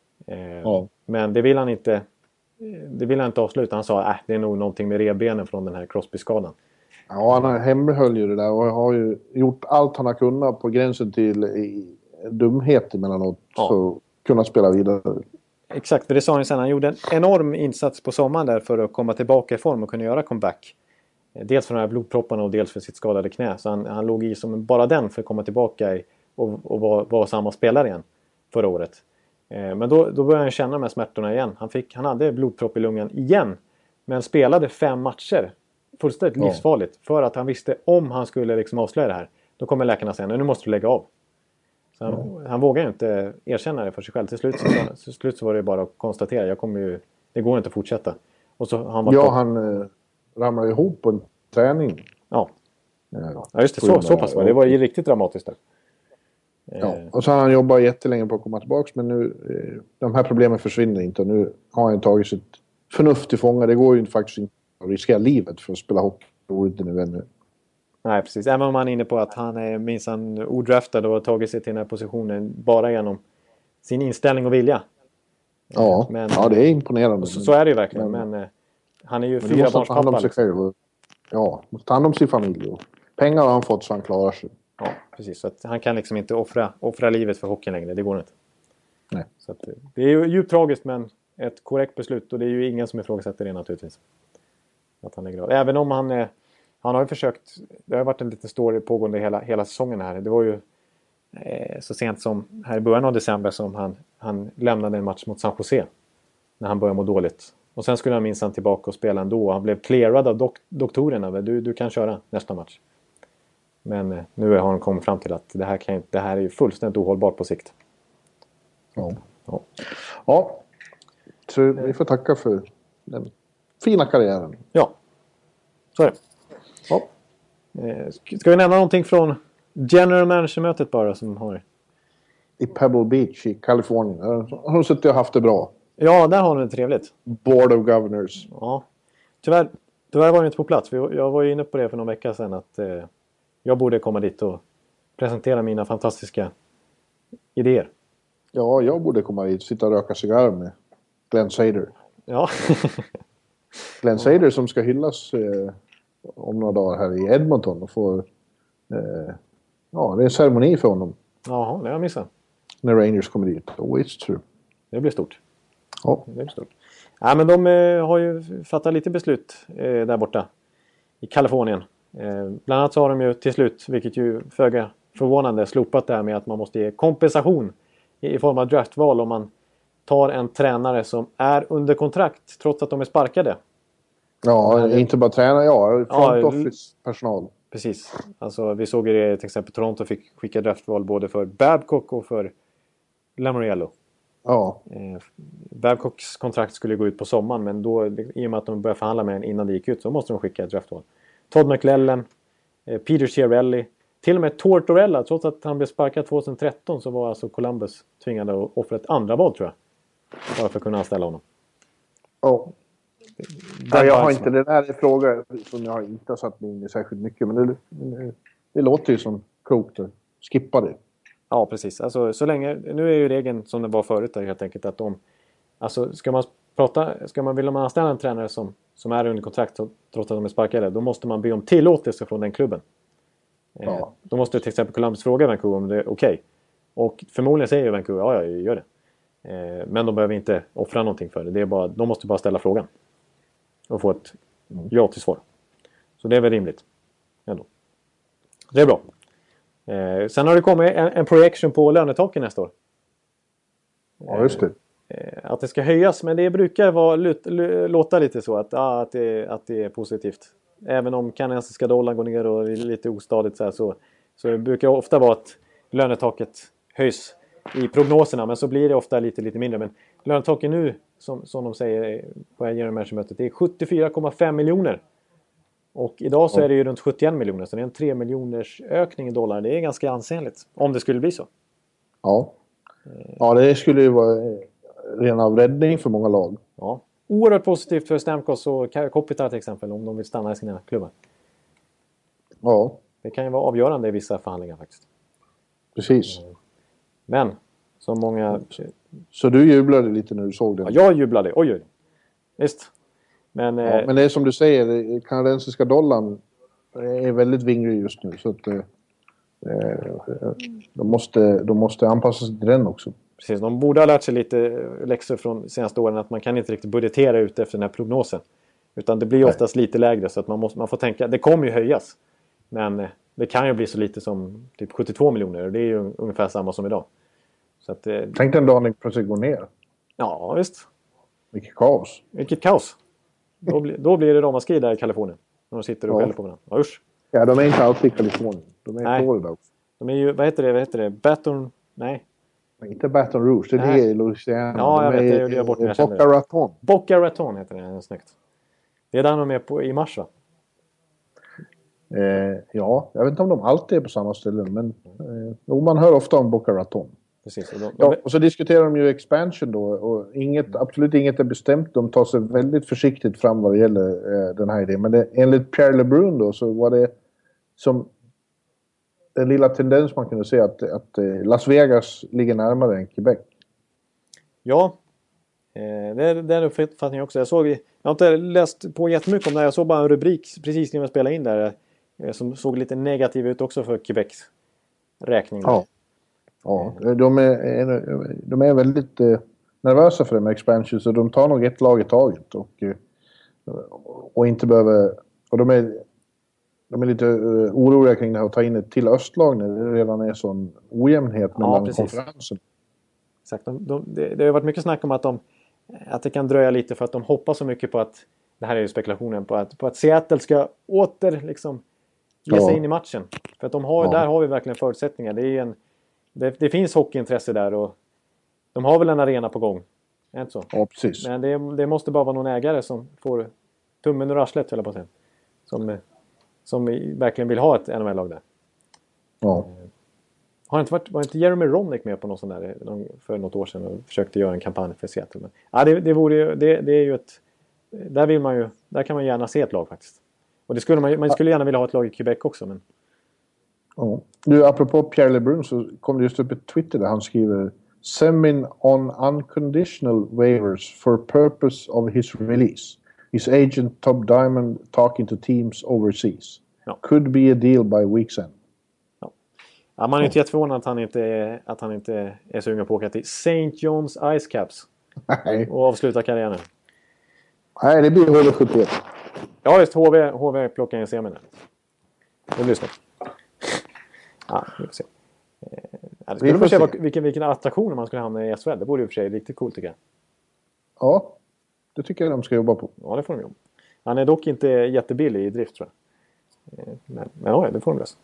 Men det vill han inte avsluta. Han sa det är nog någonting med revbenen från den här Crosby-skadan. Ja, han hemhöll ju det där och har ju gjort allt han har kunnat på gränsen till dumhet emellanåt för att kunna spela vidare. Exakt, för det sa han sen. Han gjorde en enorm insats på sommaren där för att komma tillbaka i form och kunna göra comeback. Dels för de här blodpropparna och dels för sitt skadade knä. Så han låg i som bara den för att komma tillbaka och vara samma spelare igen förra året. Men då började han känna de här smärtorna igen. Han hade blodpropp i lungan igen. Men spelade 5 matcher. Fullständigt livsfarligt. För att han visste om han skulle liksom avslöja det här. Då kommer läkarna säga, nu måste du lägga av. Så han vågar ju inte erkänna det för sig själv. Till slut så var det bara att konstatera. Det går inte att fortsätta. Och så han ramlade ihop på en träning. Ja just det. Så pass var det. Det var ju riktigt dramatiskt där. Ja, och så har han jobbat jättelänge på att komma tillbaka. Men nu, de här problemen försvinner inte. Och nu har han tagit sitt förnuft till fånga. Det går ju faktiskt inte att riskera livet för att spela hockey. Nu ännu. Nej, precis. Även om man är inne på att han är minsann odraftad och har tagit sig till den här positionen bara genom sin inställning och vilja. Ja, men, det är imponerande. Så är det ju verkligen. Men han är ju 4-barnspappa. Ja, måste ta hand om sin familj. Och pengar har han fått så han klarar sig. Ja, precis. Så att han kan liksom inte offra livet för hockeyn längre. Det går inte. Nej. Så att, det är ju djupt tragiskt, men ett korrekt beslut. Och det är ju ingen som ifrågasätter det naturligtvis. Att han är glad. Även om han har ju försökt... Det har varit en liten story pågående hela säsongen här. Det var ju så sent som här i början av december som han lämnade en match mot San Jose. När han började må dåligt. Och sen skulle han minsann tillbaka och spela ändå. Han blev clearad av doktorerna. Du kan köra nästa match. Men nu har han kommit fram till att det här är ju fullständigt ohållbart på sikt. Ja. Så vi får tacka för den fina karriären. Ja, så är det. Ja. Ska vi nämna någonting från General Manager-mötet bara som har... I Pebble Beach i Kalifornien. Har de suttit och haft det bra? Ja, där har de det trevligt. Board of Governors. Ja. Tyvärr var jag inte på plats. Jag var ju inne på det för någon vecka sedan att jag borde komma dit och presentera mina fantastiska idéer. Ja, jag borde komma dit och sitta och röka cigarr med Glenn Sader. Ja. Glenn Sader som ska hyllas om några dagar här i Edmonton och får det är en ceremoni för honom. Jaha, det har jag missat. När Rangers kommer dit. Oh, it's true. Det blir stort. Ja. Det blir stort. Ja, men de har ju fattat lite beslut där borta i Kalifornien. Bland annat så har de ju till slut, vilket ju föga förvånande, slopat det här med att man måste ge kompensation i form av draftval om man tar en tränare som är under kontrakt trots att de är sparkade. Ja, inte bara tränare, front office-personal. Precis. Alltså, vi såg det till exempel Toronto fick skicka draftval både för Babcock och för Lamoriello. Ja. Babcocks kontrakt skulle gå ut på sommaren, men då, i och med att de började förhandla med en innan det gick ut, så måste de skicka ett draftval. Todd McLellan, Peter Chiarelli, till och med Tortorella, trots att han blev sparkad 2013 så var alltså Columbus tvingade att offra ett andra val, tror jag. Bara för att kunna anställa honom. Ja. Jag har inte, det där är en fråga som jag inte har satt mig in i särskilt mycket, men det låter ju som klokt att skippa det. Ja, precis. Alltså, så länge, nu är ju regeln som det var förut där, helt enkelt, att vill man anställa en tränare som är under kontrakt trots att de är sparkade, då måste man be om tillåtelse från den klubben. Ja. Då måste till exempel Columbus fråga Vancouver om det är okej. Och förmodligen säger ju Vancouver, ja, jag gör det. Men de behöver inte offra någonting för det. De måste bara ställa frågan. Och få ett ja till svar. Så det är väl rimligt. Ändå. Det är bra. Sen har det kommit en projection på lönetaken nästa år. Ja, just det. Att det ska höjas, men det brukar låta lite så att det är positivt. Även om kanadensiska dollarn går ner och är lite ostadigt så brukar det ofta vara att lönetaket höjs i prognoserna, men så blir det ofta lite mindre. Men lönetaket nu, som de säger på General Manager-mötet, det är 74,5 miljoner. Och idag så är det ju runt 71 miljoner, så det är en 3 miljoners ökning i dollar. Det är ganska ansenligt, om det skulle bli så. Ja, det skulle ju vara ren av räddning för många lag. Ja, oerhört positivt för Stamkos och Kopitar till exempel, om de vill stanna i sina klubbar. Ja. Det kan ju vara avgörande i vissa förhandlingar faktiskt. Precis. Men, som många... Så du jublade lite när du såg det? Ja, jag jublade. Oj. Visst. Men det är som du säger, kanadensiska dollarn är väldigt vingrig just nu. Så att de måste anpassa sig till den också. Precis, de borde ha lärt sig lite läxor från senaste åren att man kan inte riktigt budgetera ut efter den här prognosen. Utan det blir oftast lite lägre, så att man får tänka, det kommer ju höjas. Men det kan ju bli så lite som typ 72 miljoner, och det är ju ungefär samma som idag. Så att, tänk den dagen det plötsligt går ner. Ja, visst. Vilket kaos. Vilket kaos. Då blir det ramaskri där i Kalifornien. När de sitter och skäller på varandra. Ja, usch. Ja, de är inte alltid i Kalifornien. De är i Florida också. De är ju, vad heter det? Baton... Nej. Inte Baton Rouge, det är det i Louisiana. Ja, jag vet det. Jag bort mig. Boca Raton. Boca Raton heter det, snyggt. Det är där de är på i mars, va? Ja, jag vet inte om de alltid är på samma ställen, men man hör ofta om Boca Raton. Precis. Och så diskuterar de ju expansion då, och absolut inget är bestämt. De tar sig väldigt försiktigt fram vad det gäller den här idén. Men enligt Pierre LeBrun då, så var det som den lilla tendens man kunde se att Las Vegas ligger närmare än Quebec. Ja, det är en uppfattning också. Jag har inte läst på jättemycket om det. Jag såg bara en rubrik precis när jag spelade in där som såg lite negativ ut också för Quebecs räkning. Ja, de är väldigt nervösa för det med expansion, så de tar nog ett lag i taget och inte behöver, och de är lite oroliga kring det här att ta in ett till östlag när det redan är sån ojämnhet mellan konferensen. Exakt. Det har varit mycket snack om att det kan dröja lite för att de hoppas så mycket på att, det här är ju spekulationen, på att Seattle ska åter liksom ge sig in i matchen. För att där har vi verkligen förutsättningar. Det finns hockeyintresse där och de har väl en arena på gång. Är inte så? Ja, precis. Men det måste bara vara någon ägare som får tummen ur arslet, eller på att säga. Som verkligen vill ha ett NHL-lag där. Ja. Var inte Jeremy Roenick med på något sånt där för något år sedan och försökte göra en kampanj för Seattle? Men, ja, det är ju ett... Där kan man gärna se ett lag faktiskt. Och det man skulle gärna vilja ha ett lag i Quebec också, men... Ja. Du, apropå Pierre LeBrun, så kom det just upp ett Twitter där han skriver "Semin on unconditional waivers for purpose of his release. His agent Top Diamond talking to teams overseas. Ja. Could be a deal by week's end." Ja, man är inte jätteförvånad att han inte är sugen på att åka till St. John's Ice Caps. Nej. Och avsluta karriären. Nej, det blir HV71. Ja, just HV plockar in semin. Det blir snart. Ja, vi får se. Det skulle se vilken attraktion man skulle hamna i SHL. Det vore ju för sig riktigt coolt, tycker jag. Ja, det tycker jag de ska jobba på. Ja, det får de jobba. Han är dock inte jättebillig i drift, tror jag. Men ja, det får de lösa.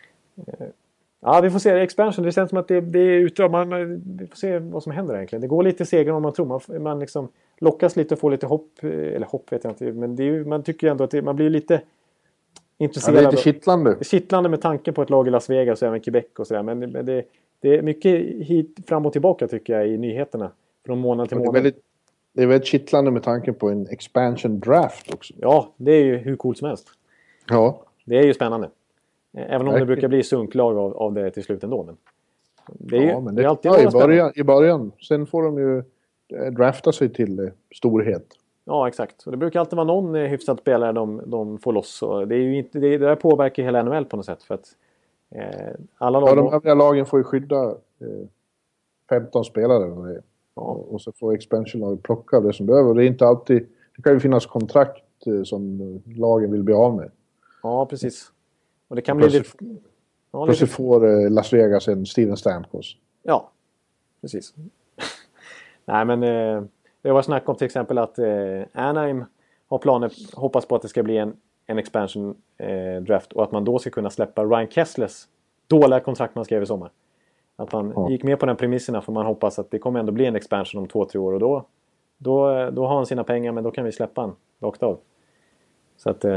Ja, vi får se. Expansion, det känns som att det är utdrag. Vi får se vad som händer egentligen. Det går lite segare om man tror. Man liksom lockas lite och får lite hopp. Eller hopp vet jag inte. Men man tycker ändå att man blir lite intresserad. Ja, det är lite kittlande. Kittlande med tanke på ett lag i Las Vegas och även Quebec och sådär. Men det är mycket hit fram och tillbaka, tycker jag, i nyheterna. Från månad till månad. Det är väldigt kittlande med tanke på en expansion draft också. Ja, det är ju hur coolt som helst. Ja. Det är ju spännande. Även om det brukar bli sunklag av det till slut ändå. Men det är ju det är alltid i början. Sen får de ju drafta sig till storhet. Ja, exakt. Och det brukar alltid vara någon hyfsad spelare de får loss. Och det är ju inte, det där påverkar hela NHL på något sätt. För att alla lag... Ja, de övriga lagen får ju skydda 15 spelare. Och så får expansion-laget plocka det som behöver. Och det är inte alltid... Det kan ju finnas kontrakt som lagen vill bli av med. Ja, precis. Och det kan bli lite... Plötsligt får Las Vegas en Steven Stamkos. Ja, precis. Nej, men det var snack om till exempel att Anaheim har planer, hoppas på att det ska bli en expansion draft och att man då ska kunna släppa Ryan Kesslers dåliga kontrakt man skrev i sommar. Att man gick med på den premisserna, för man hoppas att det kommer ändå bli en expansion om 2-3 år, och då har han sina pengar, men då kan vi släppa han rakt av. Så att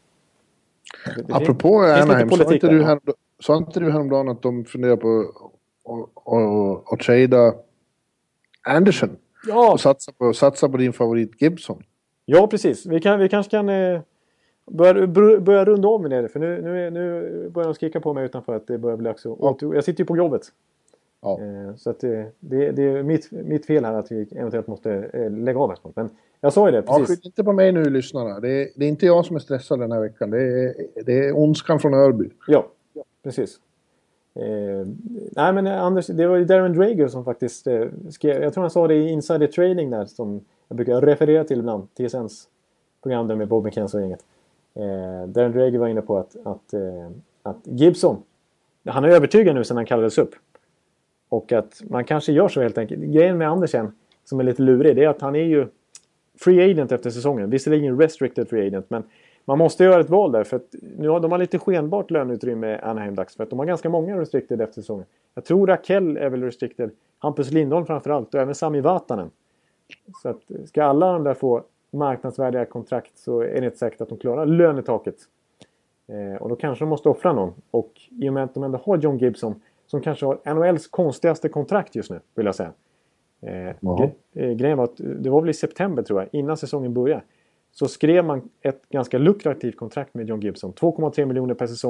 apropå Anaheim, sa inte du häromdagen att de funderar på att trada Anderson? Ja. Och satsa på din favorit Gibson. Ja, precis. Vi kanske kan börja runda om med det. För nu börjar de skrika på mig utanför att det börjar bli också. Ja. Jag sitter ju på jobbet. Ja. Så att det är mitt fel här att vi eventuellt måste lägga av. Men jag sa ju det, precis. Ja, skyll inte på mig nu, lyssnarna. Det är inte jag som är stressad den här veckan. Det är ondskan från Örby. Ja, precis. Nej, men Anders, det var ju Darren Dreger som faktiskt skrev, jag tror han sa det i Insider Trading där, som jag brukar referera till ibland, TSNs program där med Bob McKenzie och inget. Darren Dreger var inne på att Gibson, han är övertygad nu sedan han kallades upp, och att man kanske gör så helt enkelt. Grejen med Andersen som är lite lurig, det är att han är ju free agent efter säsongen. Visserligen restricted free agent, men man måste göra ett val där, för att nu har de lite skenbart löneutrymme Anaheim Ducks, för att de har ganska många restricted efter säsongen. Jag tror Rakell är väl restricted, Hampus Lindholm framförallt, och även Sami Vatanen. Så att ska alla de där få marknadsvärdiga kontrakt, så är det inte säkert att de klarar lönetaket. Och då kanske de måste offra någon. Och i och med att de ändå har John Gibson, som kanske har NHLs konstigaste kontrakt just nu, vill jag säga. Grejen var att det var väl i september, tror jag, innan säsongen började, så skrev man ett ganska lukrativt kontrakt med John Gibson. 2,3 miljoner per säsong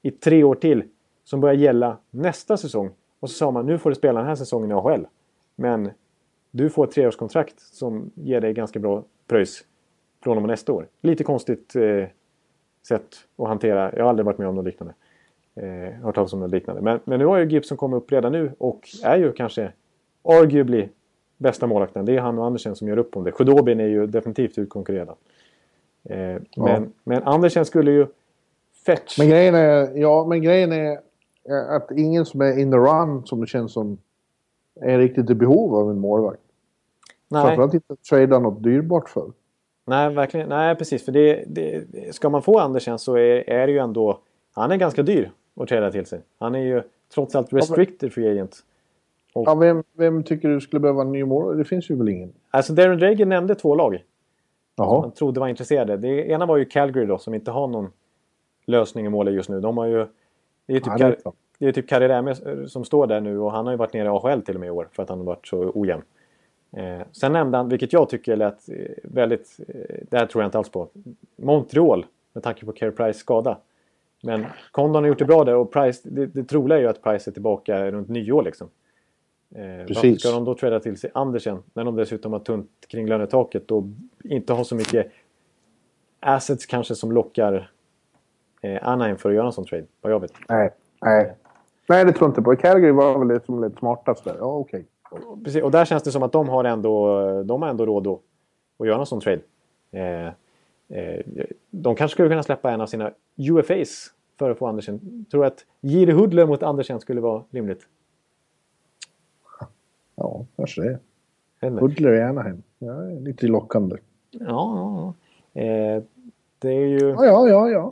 i 3 år till som börjar gälla nästa säsong. Och så sa man, nu får du spela den här säsongen i AHL. Men du får ett 3-årskontrakt som ger dig ganska bra pröjs från och med nästa år. Lite konstigt sätt att hantera. Jag har aldrig varit med om något liknande. Hört talas om något liknande. Men nu har ju Gibson kommit upp redan nu och är ju kanske arguably bästa målvakten. Det är han och Andersen som gör upp om det. Khudobin är ju definitivt utkonkurrerad. Men Andersen skulle ju fetch. Men grejen är att ingen som är in the run, som det känns som, är riktigt i behov av en målvakt. Framförallt inte trada något dyrbart för. Nej, verkligen. Nej, precis. För det, ska man få Andersen så är det ju ändå... Han är ganska dyr att trada till sig. Han är ju trots allt restricted free agent. Och, ja, vem tycker du skulle behöva en ny mål? Det finns ju väl ingen. Alltså Darren Dreger nämnde 2 lag. Jaha. Man trodde var intresserade. Det ena var ju Calgary då, som inte har någon lösning i målet just nu. De har ju... Det är typ Karriärme som står där nu och han har ju varit nere i AHL till och med i år för att han har varit så ojämn. Sen nämnde han, vilket jag tycker lät väldigt... det här tror jag inte alls på. Montreal, med tanke på Carey Price skada. Men Condon har gjort det bra där och Price, det troliga är ju att Price är tillbaka runt nyår liksom. Varför ska de då träda till sig Andersen när de dessutom har tunt kring lönetaket och inte har så mycket assets kanske som lockar Anaheim för att göra en sån trade, vad jag vet. Nej, det tror jag inte på. Calgary var väl det som lät smartast där. Ja, okej. Precis, och där känns det som att de har ändå råd att göra en sån trade. De kanske skulle kunna släppa en av sina UFAs för att få Andersen. Tror att Jiri Hudler mot Andersen skulle vara rimligt? Ja, kanske det. Hudler är gärna hem. Ja, lite lockande. Ja. Det är ju... Ja.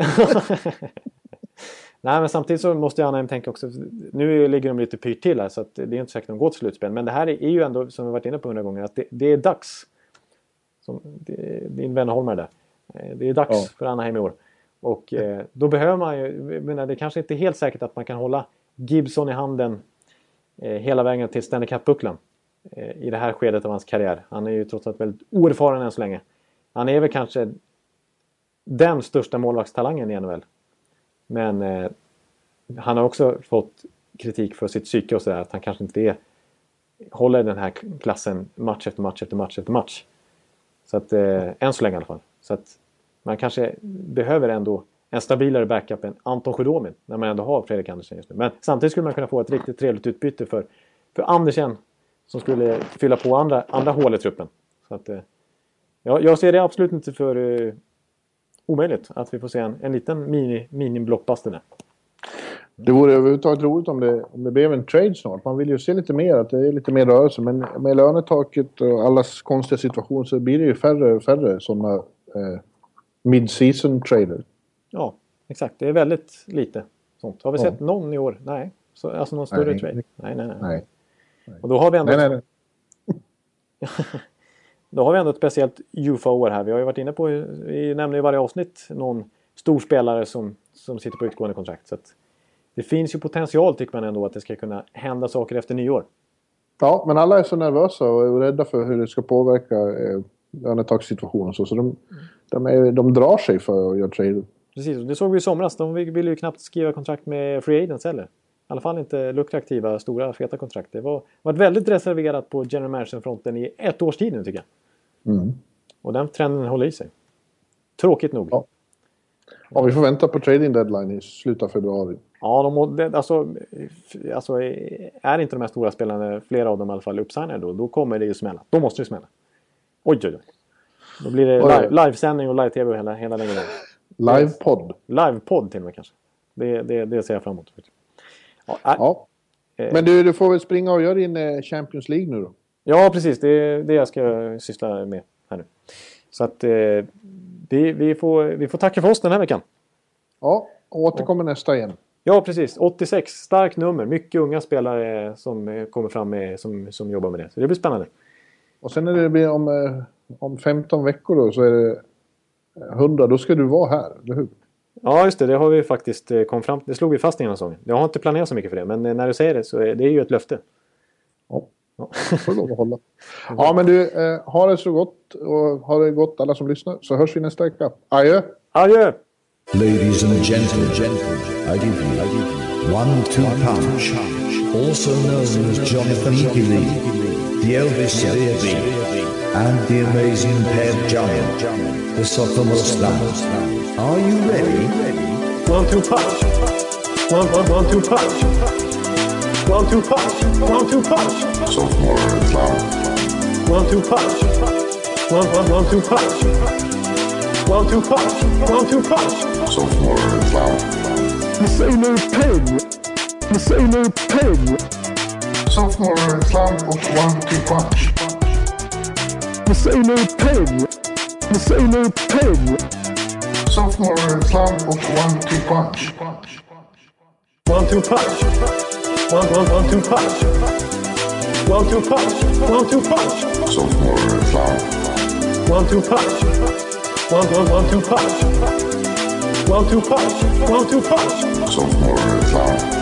Nej, men samtidigt så måste Anaheim tänka också... Nu ligger de lite pyrt till här så att det är inte säkert att de går till slutspel. Men det här är ju ändå, som vi varit inne på 100 gånger, att det är dags. Din vän Holmer där. Det är dags för Anaheim i år. Och då behöver man ju... Men det är kanske inte helt säkert att man kan hålla Gibson i handen hela vägen till Stanley Cup-bucklan i det här skedet av hans karriär. Han är ju trots allt väldigt oerfaren än så länge. Han är väl kanske den största målvaktstalangen i NHL. Men han har också fått kritik för sitt psyke och sådär. Att han kanske inte håller den här klassen match efter match efter match efter match. Så att, än så länge i alla fall. Så att man kanske behöver ändå en stabilare backup än Anton Khudobin när man ändå har Fredrik Andersen just nu. Men samtidigt skulle man kunna få ett riktigt trevligt utbyte för Andersen som skulle fylla på andra hål i truppen. Så att, jag ser det absolut inte för omöjligt att vi får se en liten mini-blockbuster där. Det vore överhuvudtaget roligt om det blev en trade snart. Man vill ju se lite mer, att det är lite mer rörelse. Men med lönetaket och allas konstiga situationer så blir det ju färre och färre sådana mid-season trader. Ja, exakt. Det är väldigt lite sånt. Har vi sett någon i år? Nej. Alltså någon större trade? Nej. Och då har vi ändå... Nej. Då har vi ändå ett speciellt UFA-år här. Vi har ju varit inne på, vi nämner i varje avsnitt någon stor spelare som sitter på utgående kontrakt. Så att det finns ju potential tycker man ändå att det ska kunna hända saker efter nyår. Ja, men alla är så nervösa och är rädda för hur det ska påverka lönetakssituationen. Så de drar sig för att göra trade. Precis, och det såg vi i somras. De ville ju knappt skriva kontrakt med free agents heller. I alla fall inte lukrativa, stora, feta kontrakt. Det var väldigt reserverat på general manager-fronten i 1 års tid nu tycker jag. Mm. Och den trenden håller i sig. Tråkigt nog. Ja, vi får vänta på trading deadline i slutet av februari. Ja, alltså är inte de här stora spelarna, flera av dem i alla fall, uppsignade då kommer det ju smälla. Då måste det smälla. Oj. Då blir det livesändning och live-tv och hela den grejen. Livepodd. Livepodd till och med kanske. Det ser jag fram emot. Ja. Men du får väl springa och göra din Champions League nu då? Ja, precis. Det är det jag ska syssla med här nu. Så att vi får tacka för oss den här veckan. Ja, och återkommer nästa igen. Ja, precis. 86. Starkt nummer. Mycket unga spelare som kommer fram med som jobbar med det. Så det blir spännande. Och sen när det blir om 15 veckor då så är det 100. Då ska du vara här, eller hur? Ja, just det. Det har vi faktiskt kommit fram. Det slog vi fast innan säsongen. Jag har inte planerat så mycket för det. Men när du säger det så är det ju ett löfte. Ja. Får lov att hålla. Ja, men du, ha det så gott. Och ha det gott alla som lyssnar. Så hörs vi nästa vecka. Adjö! Adjö! Ladies and gentlemen, I give you 1-2 Punch, also known as Jonathan Lee, the Elvis Baby, and the amazing Peb Giant, the Sophomore Slam. Are you ready? 1-2 Punch. 1-2 Punch. 1-2 Punch. 1-2 Punch. Sophomore Slam. 1-2 Punch. 1-2 Punch. 1-2 Punch. 1-2 Punch. Sophomore Slam. Sophomore Peb. Sophomore Peb. Sophomore Slam och 1-2 Punch. Sophomore Peb. Sophomore Peb. Sophomore Slam och 1-2 Punch. 1-2 Punch. 1-2 Punch. 1-2 Punch. 1-2 Punch. Sophomore Slam. 1-2 Punch. 1-2 Punch. 1-2 Punch. 1-2 Punch. Sophomore Slam.